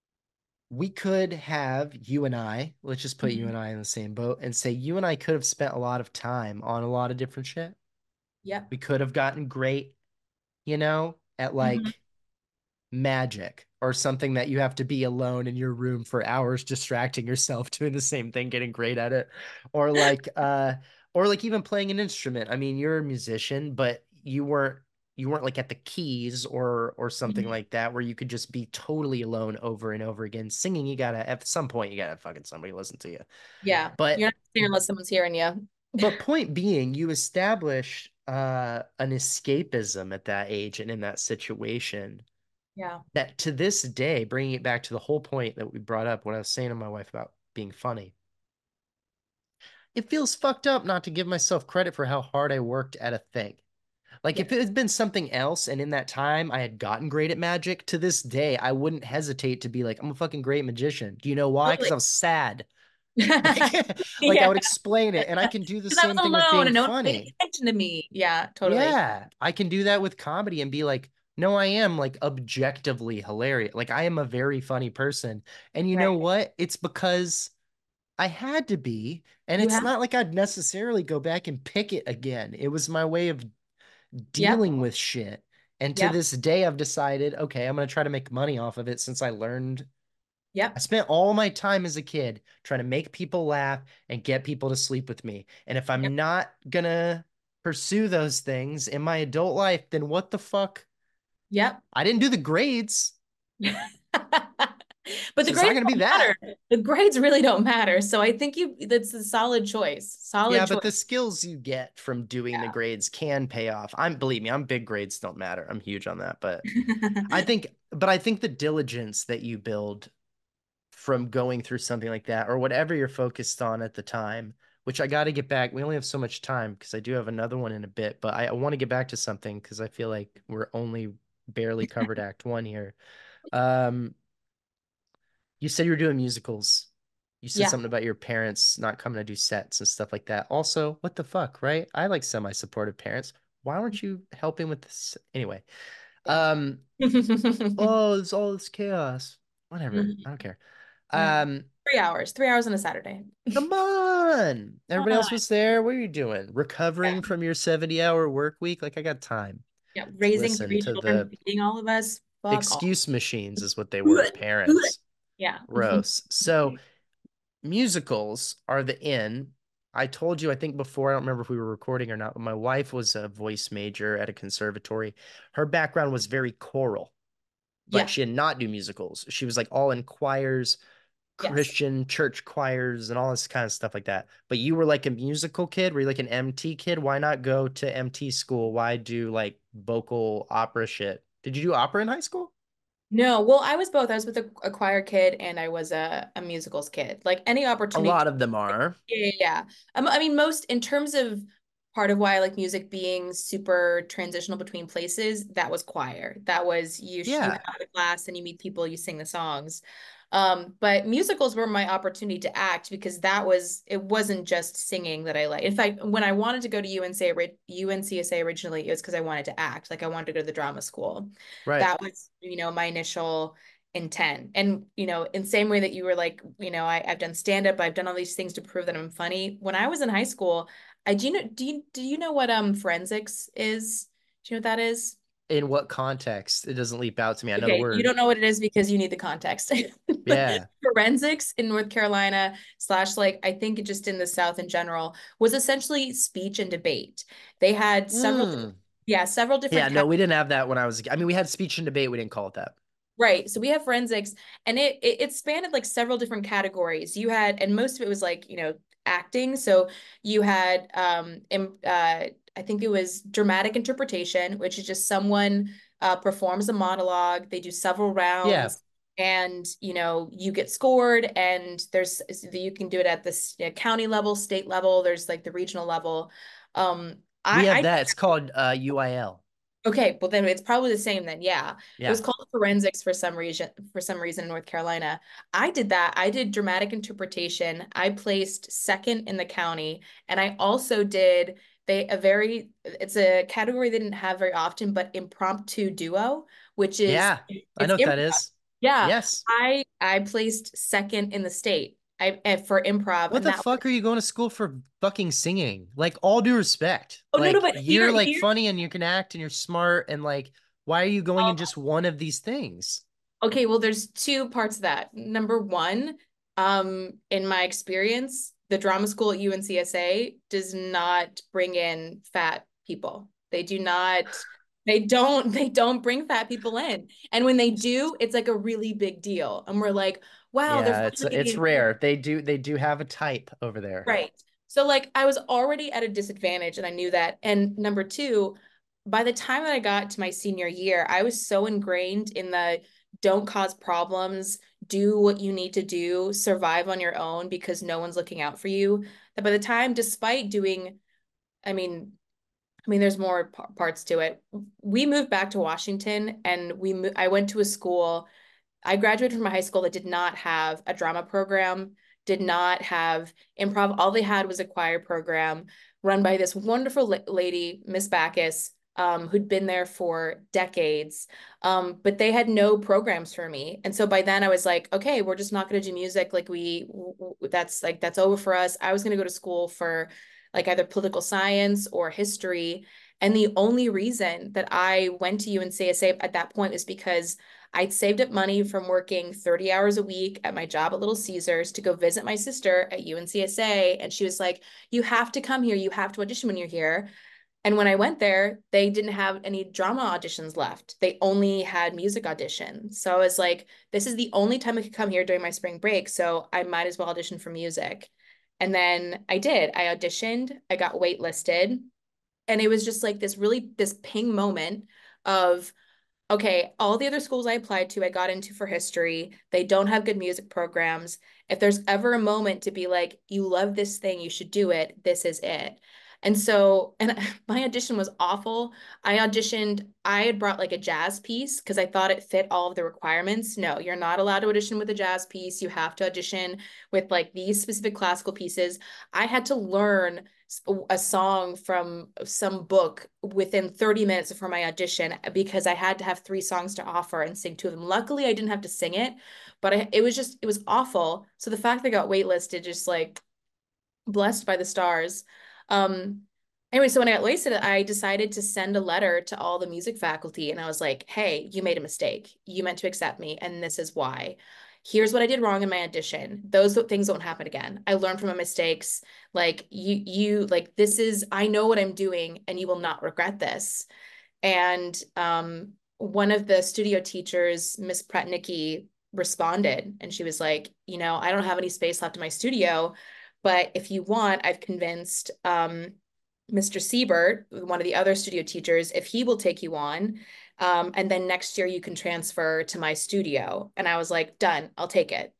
we could have you and I, let's just put you Mhm. and I in the same boat and say you and I could have spent a lot of time on a lot of different shit. Yep. We could have gotten great, you know, at Mhm. like magic or something that you have to be alone in your room for hours distracting yourself doing the same thing, getting great at it. Or like uh or like even playing an instrument. I mean, you're a musician, but you weren't you weren't like at the keys or or something Mhm. like that where you could just be totally alone over and over again. Singing, you gotta at some point you gotta fucking somebody listen to you. Yeah. You're But not singing unless someone's hearing you. but point being, you establish uh an escapism at that age and in that situation Yeah. that to this day, bringing it back to the whole point that we brought up when I was saying to my wife about being funny, it feels fucked up not to give myself credit for how hard I worked at a thing. Like if Yes. it had been something else and in that time I had gotten great at magic, to this day I wouldn't hesitate to be like, I'm a fucking great magician. Do you know why? Because Totally. I was sad. Like, like I Yeah. would explain it, and I can do the Because I was same thing with alone being and no one paid funny. attention to me. Yeah, totally. Yeah, I can do that with comedy and be like, no, I am like objectively hilarious. Like I am a very funny person. And you know Right. what? It's because I had to be, and You it's have. not like I'd necessarily go back and pick it again. It was my way of Yep. dealing with shit. And to Yep. this day, I've decided, okay, I'm going to try to make money off of it since I learned. I Yep. spent all my time as a kid trying to make people laugh and get people to sleep with me. And if Yep. I'm not going to pursue those things in my adult life, then what the fuck? Yep. I didn't do the grades, But the so it's not grades going to be don't that. matter. The grades really don't matter. So I think you that's a solid choice. Yeah, Solid but choice. the skills you get from doing the grades can pay off. I'm believe me, I'm big grades don't matter. I'm huge on that, but I Yeah. think but I think the diligence that you build from going through something like that or whatever you're focused on at the time, which I got to get back. We only have so much time because I do have another one in a bit, but I, I want to get back to something because I feel like we're only barely covered act one here. Um, you said you were doing musicals. You said Yeah. something about your parents not coming to do sets and stuff like that. Also, what the fuck, right? I like semi-supportive parents. Why weren't you helping with this? Anyway, um, oh, it's all this chaos. Whatever. I Mhm. don't care. Yeah. Um, Three hours. Three hours on a Saturday. Come on. Come Everybody on. else was there. What are you doing? Yeah. Recovering from your seventy hour work week? Like I got time Yeah. to Raising listen three to children, the feeding all of us. Fuck off. excuse machines is what they were, parents. Yeah. Gross. So musicals are the in. I told you, I think before, I don't remember if we were recording or not, but my wife was a voice major at a conservatory. Her background was very choral, but Yeah. she did not do musicals. She was like all in choirs, Yes. Christian church choirs and all this kind of stuff like that. But you were like a musical kid, were you like an M T kid? Why not go to M T school? Why do like vocal opera shit? Did you do opera in high school? No, well, I was both. I was with a, a choir kid and I was a, a musicals kid. Like any A opportunity. lot of them are. Yeah, yeah, yeah. Um, I mean, most in terms of part of why I like music being super transitional between places, that was choir. That was you sh- you Yeah, have the class and you meet people, you sing the songs. Um, but musicals were my opportunity to act because that was it wasn't just singing that I like. In fact, when I wanted to go to U N C U N C S A originally, it was because I wanted to act. Like I wanted to go to the drama school. right. That was, you know, my initial intent. And, you know, in the same way that you were like, you know, I, I've done stand up, I've done all these things to prove that I'm funny. When I was in high school, I do you know do you do you know what um forensics is? Do you know what that is? In what context? It doesn't leap out to me. I know the Okay, you word. don't know what it is because you need the context. But Yeah. forensics in North Carolina, slash, like, I think just in the South in general, was essentially speech and debate. They had several, Mm. yeah, several Yeah, different no, we didn't have that when I was, I mean, we had speech and debate. We didn't call it that. Right. So we have forensics and it, it it spanned like several different categories. You had, and most of it was like, you know, acting. So you had um im- uh I think it was dramatic interpretation, which is just someone uh performs a monologue, they do several Yeah. rounds and you know, you get scored and there's you can do it at this, you know, county level, state level, there's like the regional level. Um We have I that. It's called uh U I L. Okay, well then it's probably the same then. Yeah. It was Yeah. called forensics for some reason for some reason in North Carolina. I did that. I did dramatic interpretation. I placed second in the county and I also did they a very it's a category they didn't have very often, but impromptu duo, which is Yeah. I it's know what that improv. is. Yeah. Yes. I I placed second in the state. I eh, for improv What and the that was fuck are you going to school for fucking singing? Like, all due respect. Oh no no Like, but here you're like here funny and you can act and you're smart and like, why are you going in um, just one of these things? Okay, well, there's two parts of that. Number one, um, in my experience, the drama school at U N C S A does not bring in fat people. They do not. They don't they don't bring fat people in. And when they do, it's like a really big deal. And we're like, wow, they're Yeah, it's finally it's getting rare. They do they do have a type over there. right. So like I was already at a disadvantage and I knew that. And number two, by the time that I got to my senior year, I was so ingrained in the don't cause problems, do what you need to do, survive on your own because no one's looking out for you. That by the time, despite doing, I mean, I mean, there's more p- parts to it. We moved back to Washington and we mo- I went to a school. I graduated from a high school that did not have a drama program, did not have improv. All they had was a choir program run by this wonderful la- lady, Miss Backus, um, who'd been there for decades. Um, but they had no programs for me. And so by then I was like, okay, we're just not going to do music. Like we, w- w- that's like, that's over for us. I was going to go to school for like either political science or history. And the only reason that I went to U N C S A at that point was because I'd saved up money from working thirty hours a week at my job at Little Caesars to go visit my sister at U N C S A. And she was like, you have to come here. You have to audition when you're here. And when I went there, they didn't have any drama auditions left. They only had music auditions. So I was like, this is the only time I could come here during my spring break. So I might as well audition for music. And then I did. I auditioned, I got waitlisted. And it was just like this really, this ping moment of, okay, all the other schools I applied to, I got into for history. They don't have good music programs. If there's ever a moment to be like, you love this thing, you should do it, this is it. And so, and my audition was awful. I auditioned, I had brought like a jazz piece because I thought it fit all of the requirements. No, you're not allowed to audition with a jazz piece. You have to audition with like these specific classical pieces. I had to learn a song from some book within thirty minutes before my audition because I had to have three songs to offer and sing two of them. Luckily, I didn't have to sing it, but I, it was just, it was awful. So the fact that I got waitlisted, just like blessed by the stars. Um, anyway, so when I got wasted, I decided to send a letter to all the music faculty. And I was like, hey, you made a mistake. You meant to accept me. And this is why. Here's what I did wrong in my audition. Those things won't happen again. I learned from my mistakes. Like you, you, like this is, I know what I'm doing and you will not regret this. And um, one of the studio teachers, Miss Pretnicki, responded and she was like, you know, I don't have any space left in my studio, but if you want, I've convinced um, Mister Siebert, one of the other studio teachers, if he will take you on. Um, and then next year you can transfer to my studio. And I was like, done, I'll take it.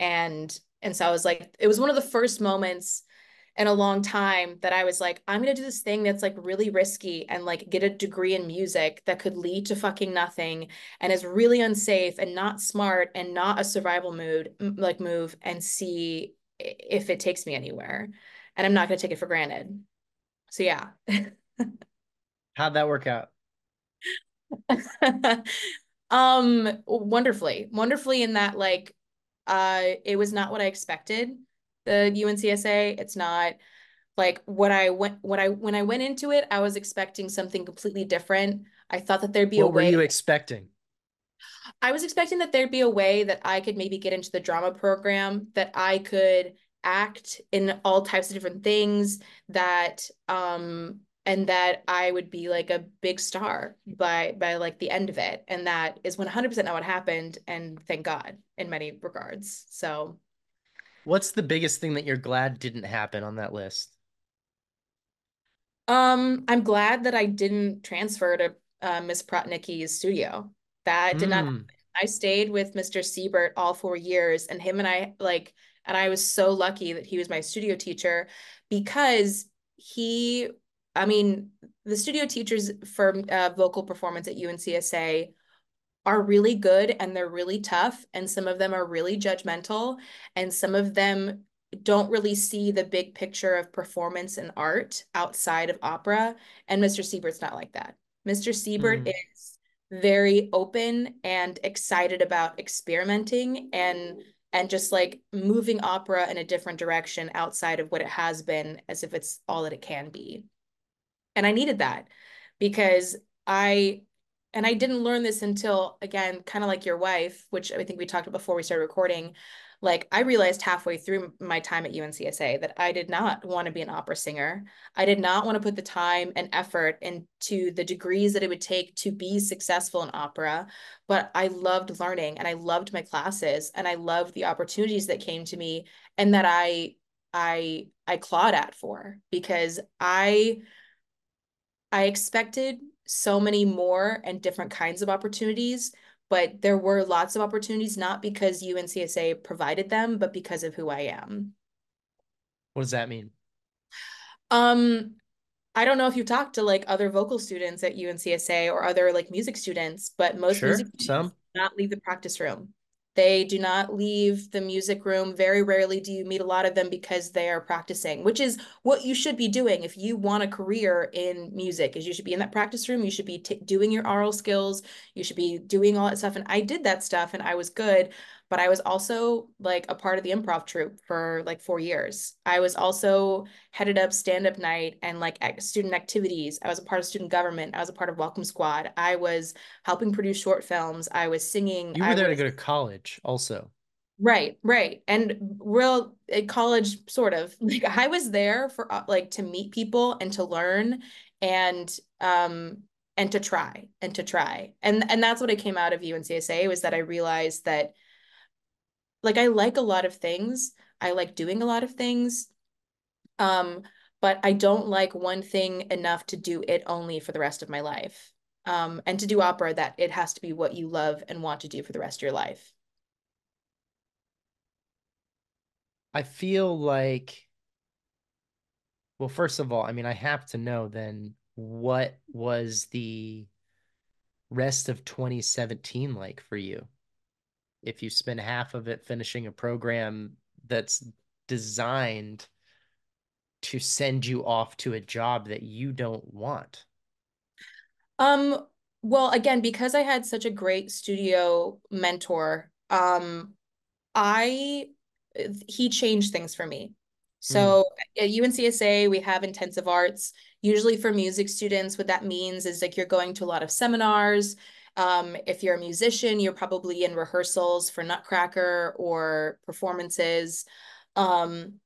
And and so I was like, it was one of the first moments in a long time that I was like, I'm gonna do this thing that's like really risky and like get a degree in music that could lead to fucking nothing and is really unsafe and not smart and not a survival mood like move and see if it takes me anywhere. And I'm not gonna take it for granted. So yeah. How'd that work out? Um, wonderfully. Wonderfully in that like uh it was not what I expected, the U N C S A. It's not like what I went what I when I went into it, I was expecting something completely different. I thought that there'd be a What were way you expecting? I was expecting that there'd be a way that I could maybe get into the drama program, that I could act in all types of different things, that um and that I would be like a big star by by like the end of it. And that is one hundred percent not what happened, and thank God in many regards. So What's the biggest thing that you're glad didn't happen on that list? Um, I'm glad that I didn't transfer to uh, Miss Protnicki's studio. That did not happen. Hmm. I stayed with Mister Siebert all four years, and him and I like, and I was so lucky that he was my studio teacher because he, I mean, the studio teachers for uh, vocal performance at U N C S A are really good and they're really tough, and some of them are really judgmental, and some of them don't really see the big picture of performance and art outside of opera. And Mister Siebert's not like that. Mister Siebert Hmm. is very open and excited about experimenting and and just like moving opera in a different direction outside of what it has been, as if it's all that it can be. And I needed that because I and I didn't learn this until, again, kind of like your wife, which I think we talked about before we started recording. Like, I realized halfway through my time at U N C S A that I did not want to be an opera singer. I did not want to put the time and effort into the degrees that it would take to be successful in opera. But I loved learning and I loved my classes and I loved the opportunities that came to me and that I I I clawed at for because I I expected so many more and different kinds of opportunities, but there were lots of opportunities, not because U N C S A provided them, but because of who I am. What does that mean? Um, I don't know if you talked to like other vocal students at U N C S A or other like music students, but most music Sure, students some. do not leave the practice room. They do not leave the music room. Very rarely do you meet a lot of them because they are practicing, which is what you should be doing if you want a career in music, is you should be in that practice room. You should be t doing your oral skills. You should be doing all that stuff. And I did that stuff and I was good, but I was also like a part of the improv troupe for like four years. I was also headed up stand-up night and like student activities. I was a part of student government. I was a part of Welcome Squad. I was helping produce short films. I was singing. You were I there to was go to college also. right, right. And real at college, sort of. Like I was there for uh, like to meet people and to learn and um and to try and to try. And and that's what I came out of U N C S A was that I realized that like I like a lot of things. I like doing a lot of things. Um, but I don't like one thing enough to do it only for the rest of my life. Um, and to do opera, that it has to be what you love and want to do for the rest of your life. I feel like, well, first of all, I mean, I have to know then what was the rest of twenty seventeen like for you? If you spend half of it finishing a program that's designed to send you off to a job that you don't want. Um, well, again, because I had such a great studio mentor, um, I he changed things for me. Mm. So at U N C S A, we have intensive arts. Usually for music students, what that means is like you're going to a lot of seminars. Um, if you're a musician, you're probably in rehearsals for Nutcracker or performances. Um,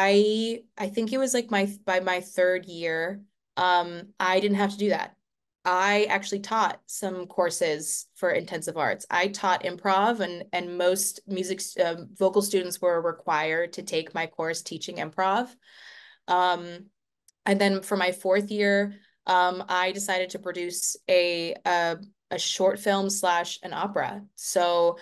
I I think it was like my by my third year, um, I didn't have to do that. I actually taught some courses for intensive arts. I taught improv, and and most music um, vocal students were required to take my course teaching improv. Um, and then for my fourth year, um, I decided to produce a, a a short film slash an opera. So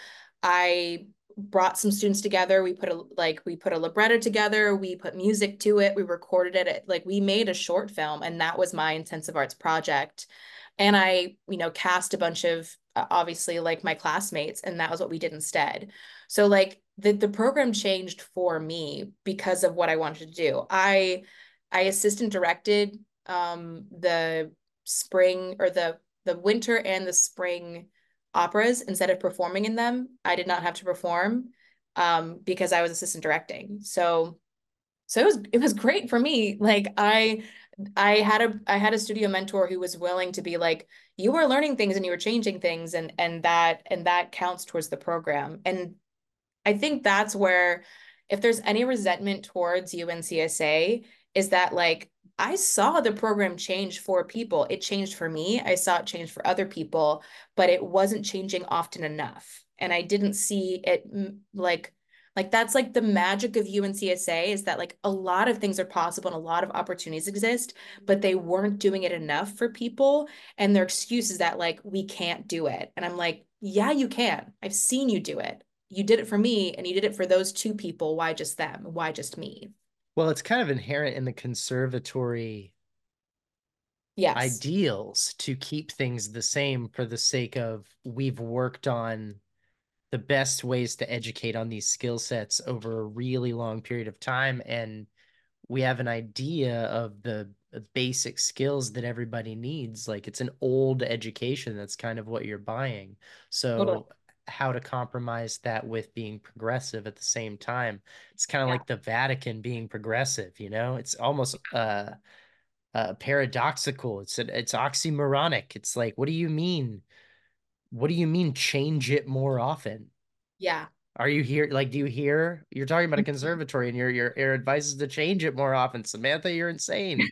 I brought some students together. We put a like we put a libretto together. We put music to it. We recorded it. Like we made a short film, and that was my intensive arts project. And I, you know, cast a bunch of uh, obviously like my classmates, and that was what we did instead. So like the the program changed for me because of what I wanted to do. I I assistant directed um, the spring or the the winter and the spring operas instead of performing in them. I did not have to perform um, because I was assistant directing. So so it was it was great for me. Like I I had a I had a studio mentor who was willing to be like, you were learning things and you were changing things and and that and that counts towards the program. And I think that's where, if there's any resentment towards U N C S A, is that like I saw the program change for people. It changed for me. I saw it change for other people, but it wasn't changing often enough. And I didn't see it mm, like like that's like the magic of U N C S A is that like a lot of things are possible and a lot of opportunities exist, but they weren't doing it enough for people. And their excuse is that like we can't do it. And I'm like, yeah, you can. I've seen you do it. You did it for me and you did it for those two people. Why just them? Why just me? Well, it's kind of inherent in the conservatory Yes, ideals to keep things the same for the sake of we've worked on the best ways to educate on these skill sets over a really long period of time. And we have an idea of the basic skills that everybody needs. Like it's an old education. That's kind of what you're buying. totally. So how to compromise that with being progressive at the same time. It's kind of Yeah. like the Vatican being progressive, you know? It's almost uh uh, paradoxical. It's a, it's oxymoronic. It's like, what do you mean? What do you mean change it more often? Yeah. Are you here? Like, do you hear? You're talking about a conservatory, and your your your advice is to change it more often. Samantha, you're insane.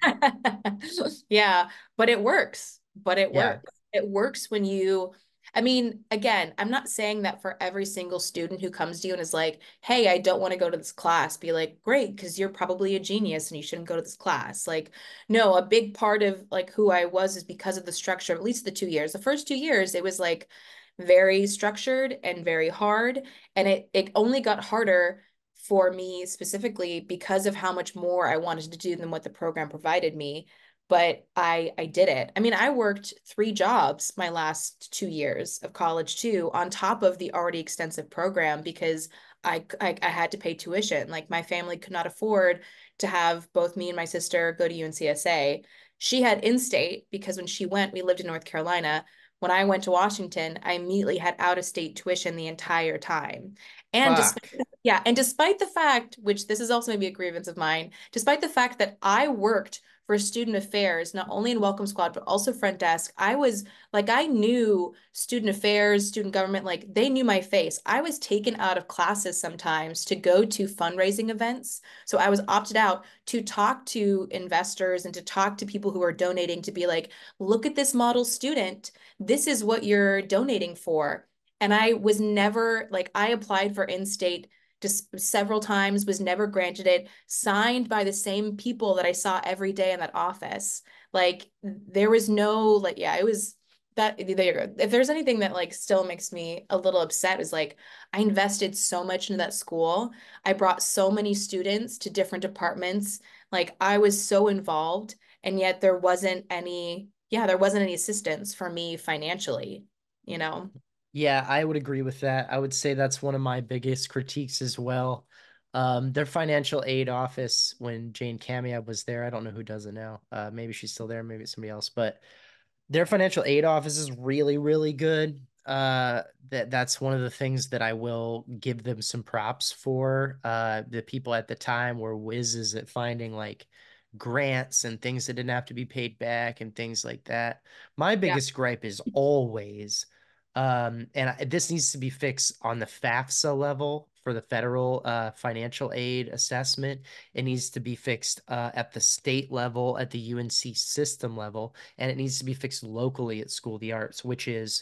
Yeah, but it works. But it Yeah. works. It works when you, I mean, again, I'm not saying that for every single student who comes to you and is like, hey, I don't want to go to this class, be like, great, because you're probably a genius and you shouldn't go to this class. Like, no, a big part of like who I was is because of the structure, at least the two years. The first two years, it was like very structured and very hard. And it it only got harder for me specifically because of how much more I wanted to do than what the program provided me. But I I did it. I mean, I worked three jobs my last two years of college too, on top of the already extensive program because I, I I had to pay tuition. Like my family could not afford to have both me and my sister go to U N C S A. She had in-state because when she went, we lived in North Carolina. When I went to Washington, I immediately had out-of-state tuition the entire time. And despite Fuck. yeah, and despite the fact, which this is also maybe a grievance of mine, despite the fact that I worked for student affairs, not only in Welcome Squad, but also front desk, I was like, I knew student affairs, student government, like they knew my face. I was taken out of classes sometimes to go to fundraising events. So I was opted out to talk to investors and to talk to people who are donating to be like, look at this model student. This is what you're donating for. And I was never like, I applied for in-state just several times, was never granted it, signed by the same people that I saw every day in that office. Like there was no like, yeah, it was that there you go. If there's anything that like still makes me a little upset is like I invested so much into that school. I brought so many students to different departments. Like I was so involved, and yet there wasn't any, yeah, there wasn't any assistance for me financially, you know? Yeah, I would agree with that. I would say that's one of my biggest critiques as well. Um, their financial aid office, when Jane Camia was there, I don't know who does it now. Uh, maybe she's still there, maybe it's somebody else, but their financial aid office is really, really good. Uh, that that's one of the things that I will give them some props for. Uh, the people at the time were whizzes at finding like grants and things that didn't have to be paid back and things like that. My Yeah. biggest gripe is always, um, and I, this needs to be fixed on the FAFSA level for the federal uh, financial aid assessment. It needs to be fixed uh, at the state level, at the U N C system level, and it needs to be fixed locally at School of the Arts, which is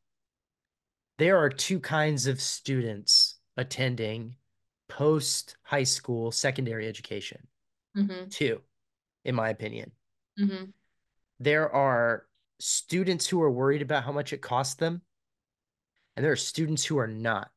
there are two kinds of students attending post high school secondary education. Mm-hmm. Two, in my opinion. Mm-hmm. There are students who are worried about how much it costs them, and there are students who are not.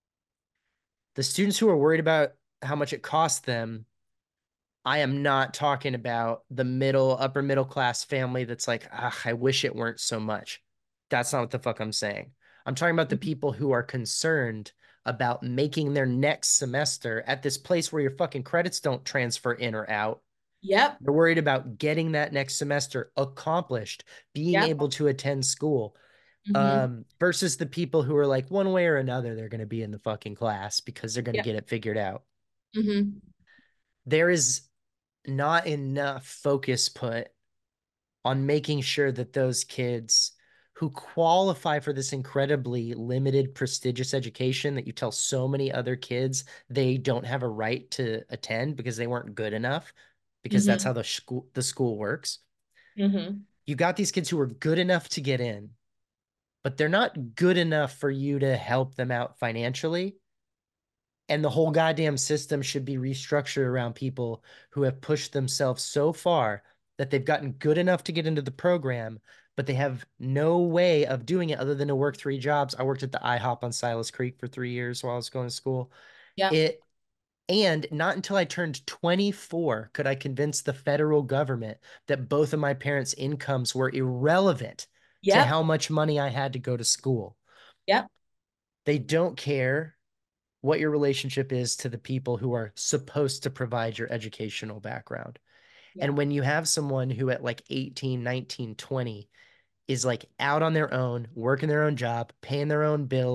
The students who are worried about how much it costs them, I am not talking about the middle, upper middle class family that's like, ah, I wish it weren't so much. That's not what the fuck I'm saying. I'm talking about the people who are concerned about making their next semester at this place where your fucking credits don't transfer in or out. Yep. They're worried about getting that next semester accomplished, being Yep. able to attend school. Mm-hmm. Um, versus the people who are like, one way or another, they're going to be in the fucking class because they're going to Yep. get it figured out. Mm-hmm. There is not enough focus put on making sure that those kids who qualify for this incredibly limited, prestigious education that you tell so many other kids they don't have a right to attend because they weren't good enough, because that's Mm-hmm. how the school the school works. Mm-hmm. You got these kids who are good enough to get in, but they're not good enough for you to help them out financially. And the whole goddamn system should be restructured around people who have pushed themselves so far that they've gotten good enough to get into the program, but they have no way of doing it other than to work three jobs. I worked at the IHOP on Silas Creek for three years while I was going to school. Yep. It and not until I turned twenty-four could I convince the federal government that both of my parents' incomes were irrelevant to Yep. how much money I had to go to school. Yep. They don't care what your relationship is to the people who are supposed to provide your educational background. Yeah. And when you have someone who at like eighteen, nineteen, twenty is like out on their own, working their own job, paying their own bills,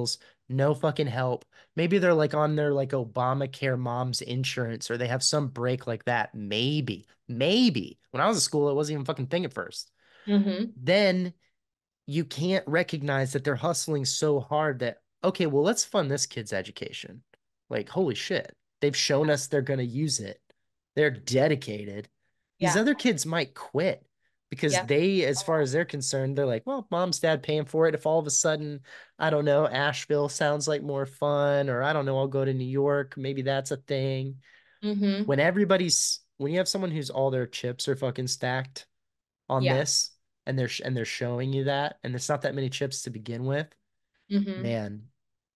no fucking help. Maybe they're like on their like Obamacare mom's insurance or they have some break like that. Maybe, maybe. When I was in school, it wasn't even fucking thing at first. Mm-hmm. Then you can't recognize that they're hustling so hard that, okay, well, let's fund this kid's education. Like, holy shit. They've shown us they're going to use it. They're dedicated. These Yeah. other kids might quit because Yeah. they, as far as they're concerned, they're like, well, mom's dad paying for it. If all of a sudden, I don't know, Asheville sounds like more fun, or I don't know, I'll go to New York. Maybe that's a thing. Mm-hmm. When everybody's, when you have someone who's all their chips are fucking stacked on Yeah. this and they're and they're showing you that and it's not that many chips to begin with, Mm-hmm. man,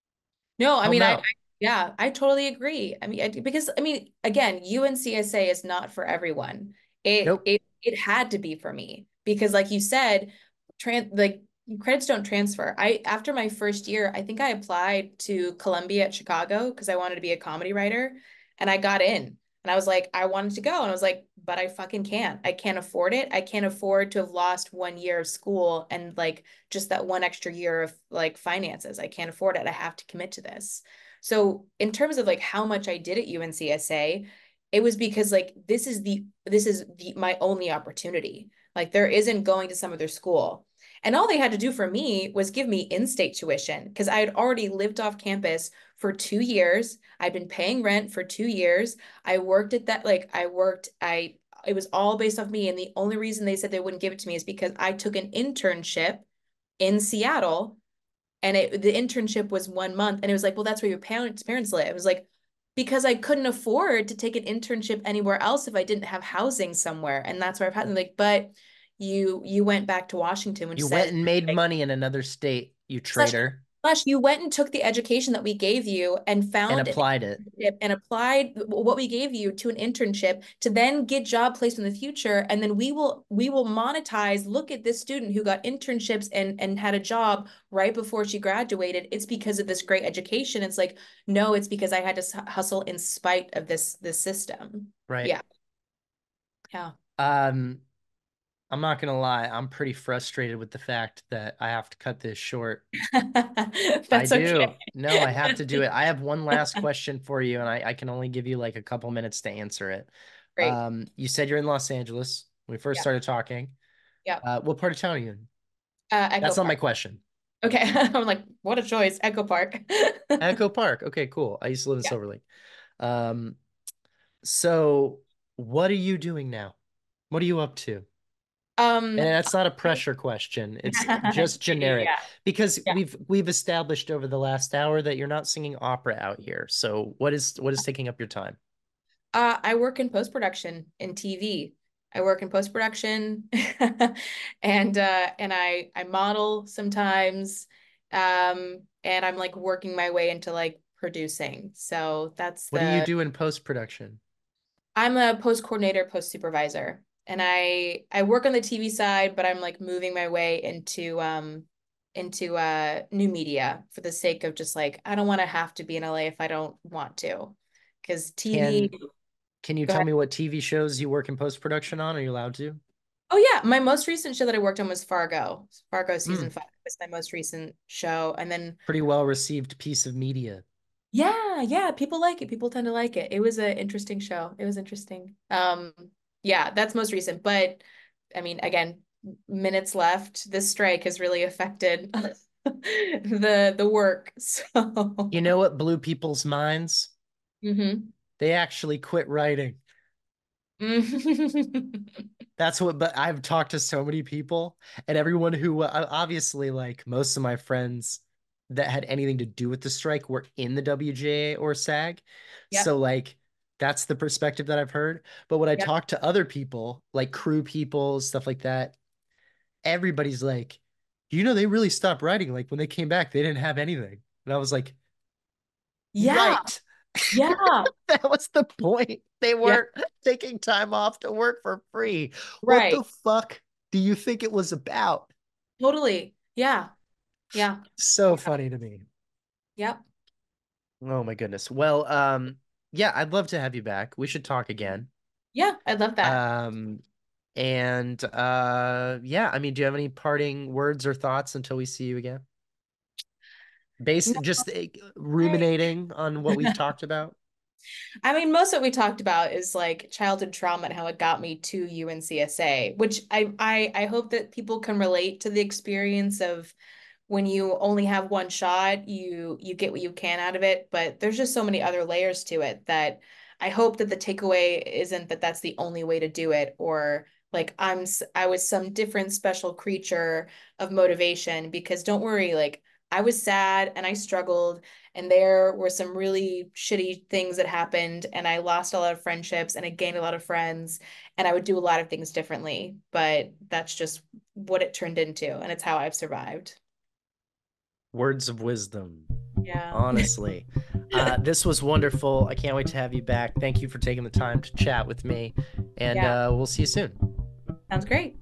No, I help mean, 'em I, I out. yeah, I totally agree. I mean, I, because I mean, again, U N C S A is not for everyone. It Nope. it it had to be for me because, like you said, tran like credits don't transfer. I after my first year, I think I applied to Columbia at Chicago because I wanted to be a comedy writer, and I got in. And I was like, I wanted to go, and I was like, but I fucking can't. I can't afford it. I can't afford to have lost one year of school and like just that one extra year of like finances. I can't afford it. I have to commit to this. So in terms of like how much I did at U N C S A, it was because like this is the this is the my only opportunity. Like there isn't going to some other school. And all they had to do for me was give me in-state tuition because I had already lived off campus for two years. I'd been paying rent for two years. I worked at that, like I worked, I it was all based off me. And the only reason they said they wouldn't give it to me is because I took an internship in Seattle and it the internship was one month and it was like, well, that's where your parents parents live. It was like because I couldn't afford to take an internship anywhere else if I didn't have housing somewhere. And that's where I've had like, but you you went back to Washington, which You went says and made like money in another state, you slash traitor, slash you went and took the education that we gave you and and found an applied it. internship and applied what we gave you to an internship to then get job placement in the future, and then we will we will monetize. Look at this student who got internships and and had a job right before she graduated. It's because of this great education. It's like, no, it's because I had to hustle in spite of this this system. Right. Yeah. Yeah. Um, I'm not gonna lie, I'm pretty frustrated with the fact that I have to cut this short. I That's okay. do. No, I have to do it. I have one last question for you, and I, I can only give you like a couple minutes to answer it. Great. Um, you said you're in Los Angeles when we first Yeah. started talking. Yeah. Uh, what part of town are you in? Uh, Echo That's not my Park. question. Okay. I'm like, what a choice. Echo Park. Echo Park. Okay, cool. I used to live in Yeah. Silver Lake. Um, so what are you doing now? What are you up to? Um, And that's not a I- pressure question. It's yeah, just generic yeah, because yeah. we've we've established over the last hour that you're not singing opera out here. So what is what is taking up your time? Uh, I work in post-production in T V. I work in post-production and uh and I I model sometimes. Um, and I'm like working my way into like producing. So that's What do you the do in post-production? I'm a post coordinator, post supervisor. And I I work on the T V side, but I'm like moving my way into um into uh new media for the sake of just like I don't want to have to be in L A if I don't want to. Because T V, Can can you go tell ahead. me what T V shows you work in post-production on? Are you allowed to? Oh yeah, my most recent show that I worked on was Fargo. Fargo season Hmm, five was my most recent show. And then pretty well received piece of media. yeah, yeah, people like it. People tend to like it. It was an interesting show. It was interesting. Um, yeah, that's most recent. But I mean, again, minutes left. This strike has really affected the the work. You So, know what blew people's minds? hmm They actually quit writing. That's what, but I've talked to so many people and everyone who uh, obviously, like most of my friends that had anything to do with the strike were in the W G A or SAG. Yep, So, like, that's the perspective that I've heard. But when I yep. talk to other people, like crew people, stuff like that, everybody's like, you know, they really stopped writing. Like, when they came back, they didn't have anything. And I was like, Yeah, right. yeah, That was the point. They yeah, weren't taking time off to work for free. What right. the fuck do you think it was about? Totally. Yeah, yeah, So funny to me. yep. Oh my goodness. Well, um, yeah, I'd love to have you back. We should talk again. Yeah, I love that. Um, and uh, yeah, I mean, do you have any parting words or thoughts until we see you again? Base No, just uh, I, ruminating on what we've talked about. I mean, most of what we talked about is like childhood trauma and how it got me to U N C S A, which I I I hope that people can relate to the experience of when you only have one shot, you you get what you can out of it, but there's just so many other layers to it that I hope that the takeaway isn't that that's the only way to do it, or like I'm I was some different special creature of motivation, because don't worry, like I was sad and I struggled and there were some really shitty things that happened and I lost a lot of friendships and I gained a lot of friends and I would do a lot of things differently, but that's just what it turned into and it's how I've survived. Words of wisdom. Yeah. Honestly. Uh, this was wonderful. I can't wait to have you back. Thank you for taking the time to chat with me, and Yeah. uh, we'll see you soon. Sounds great.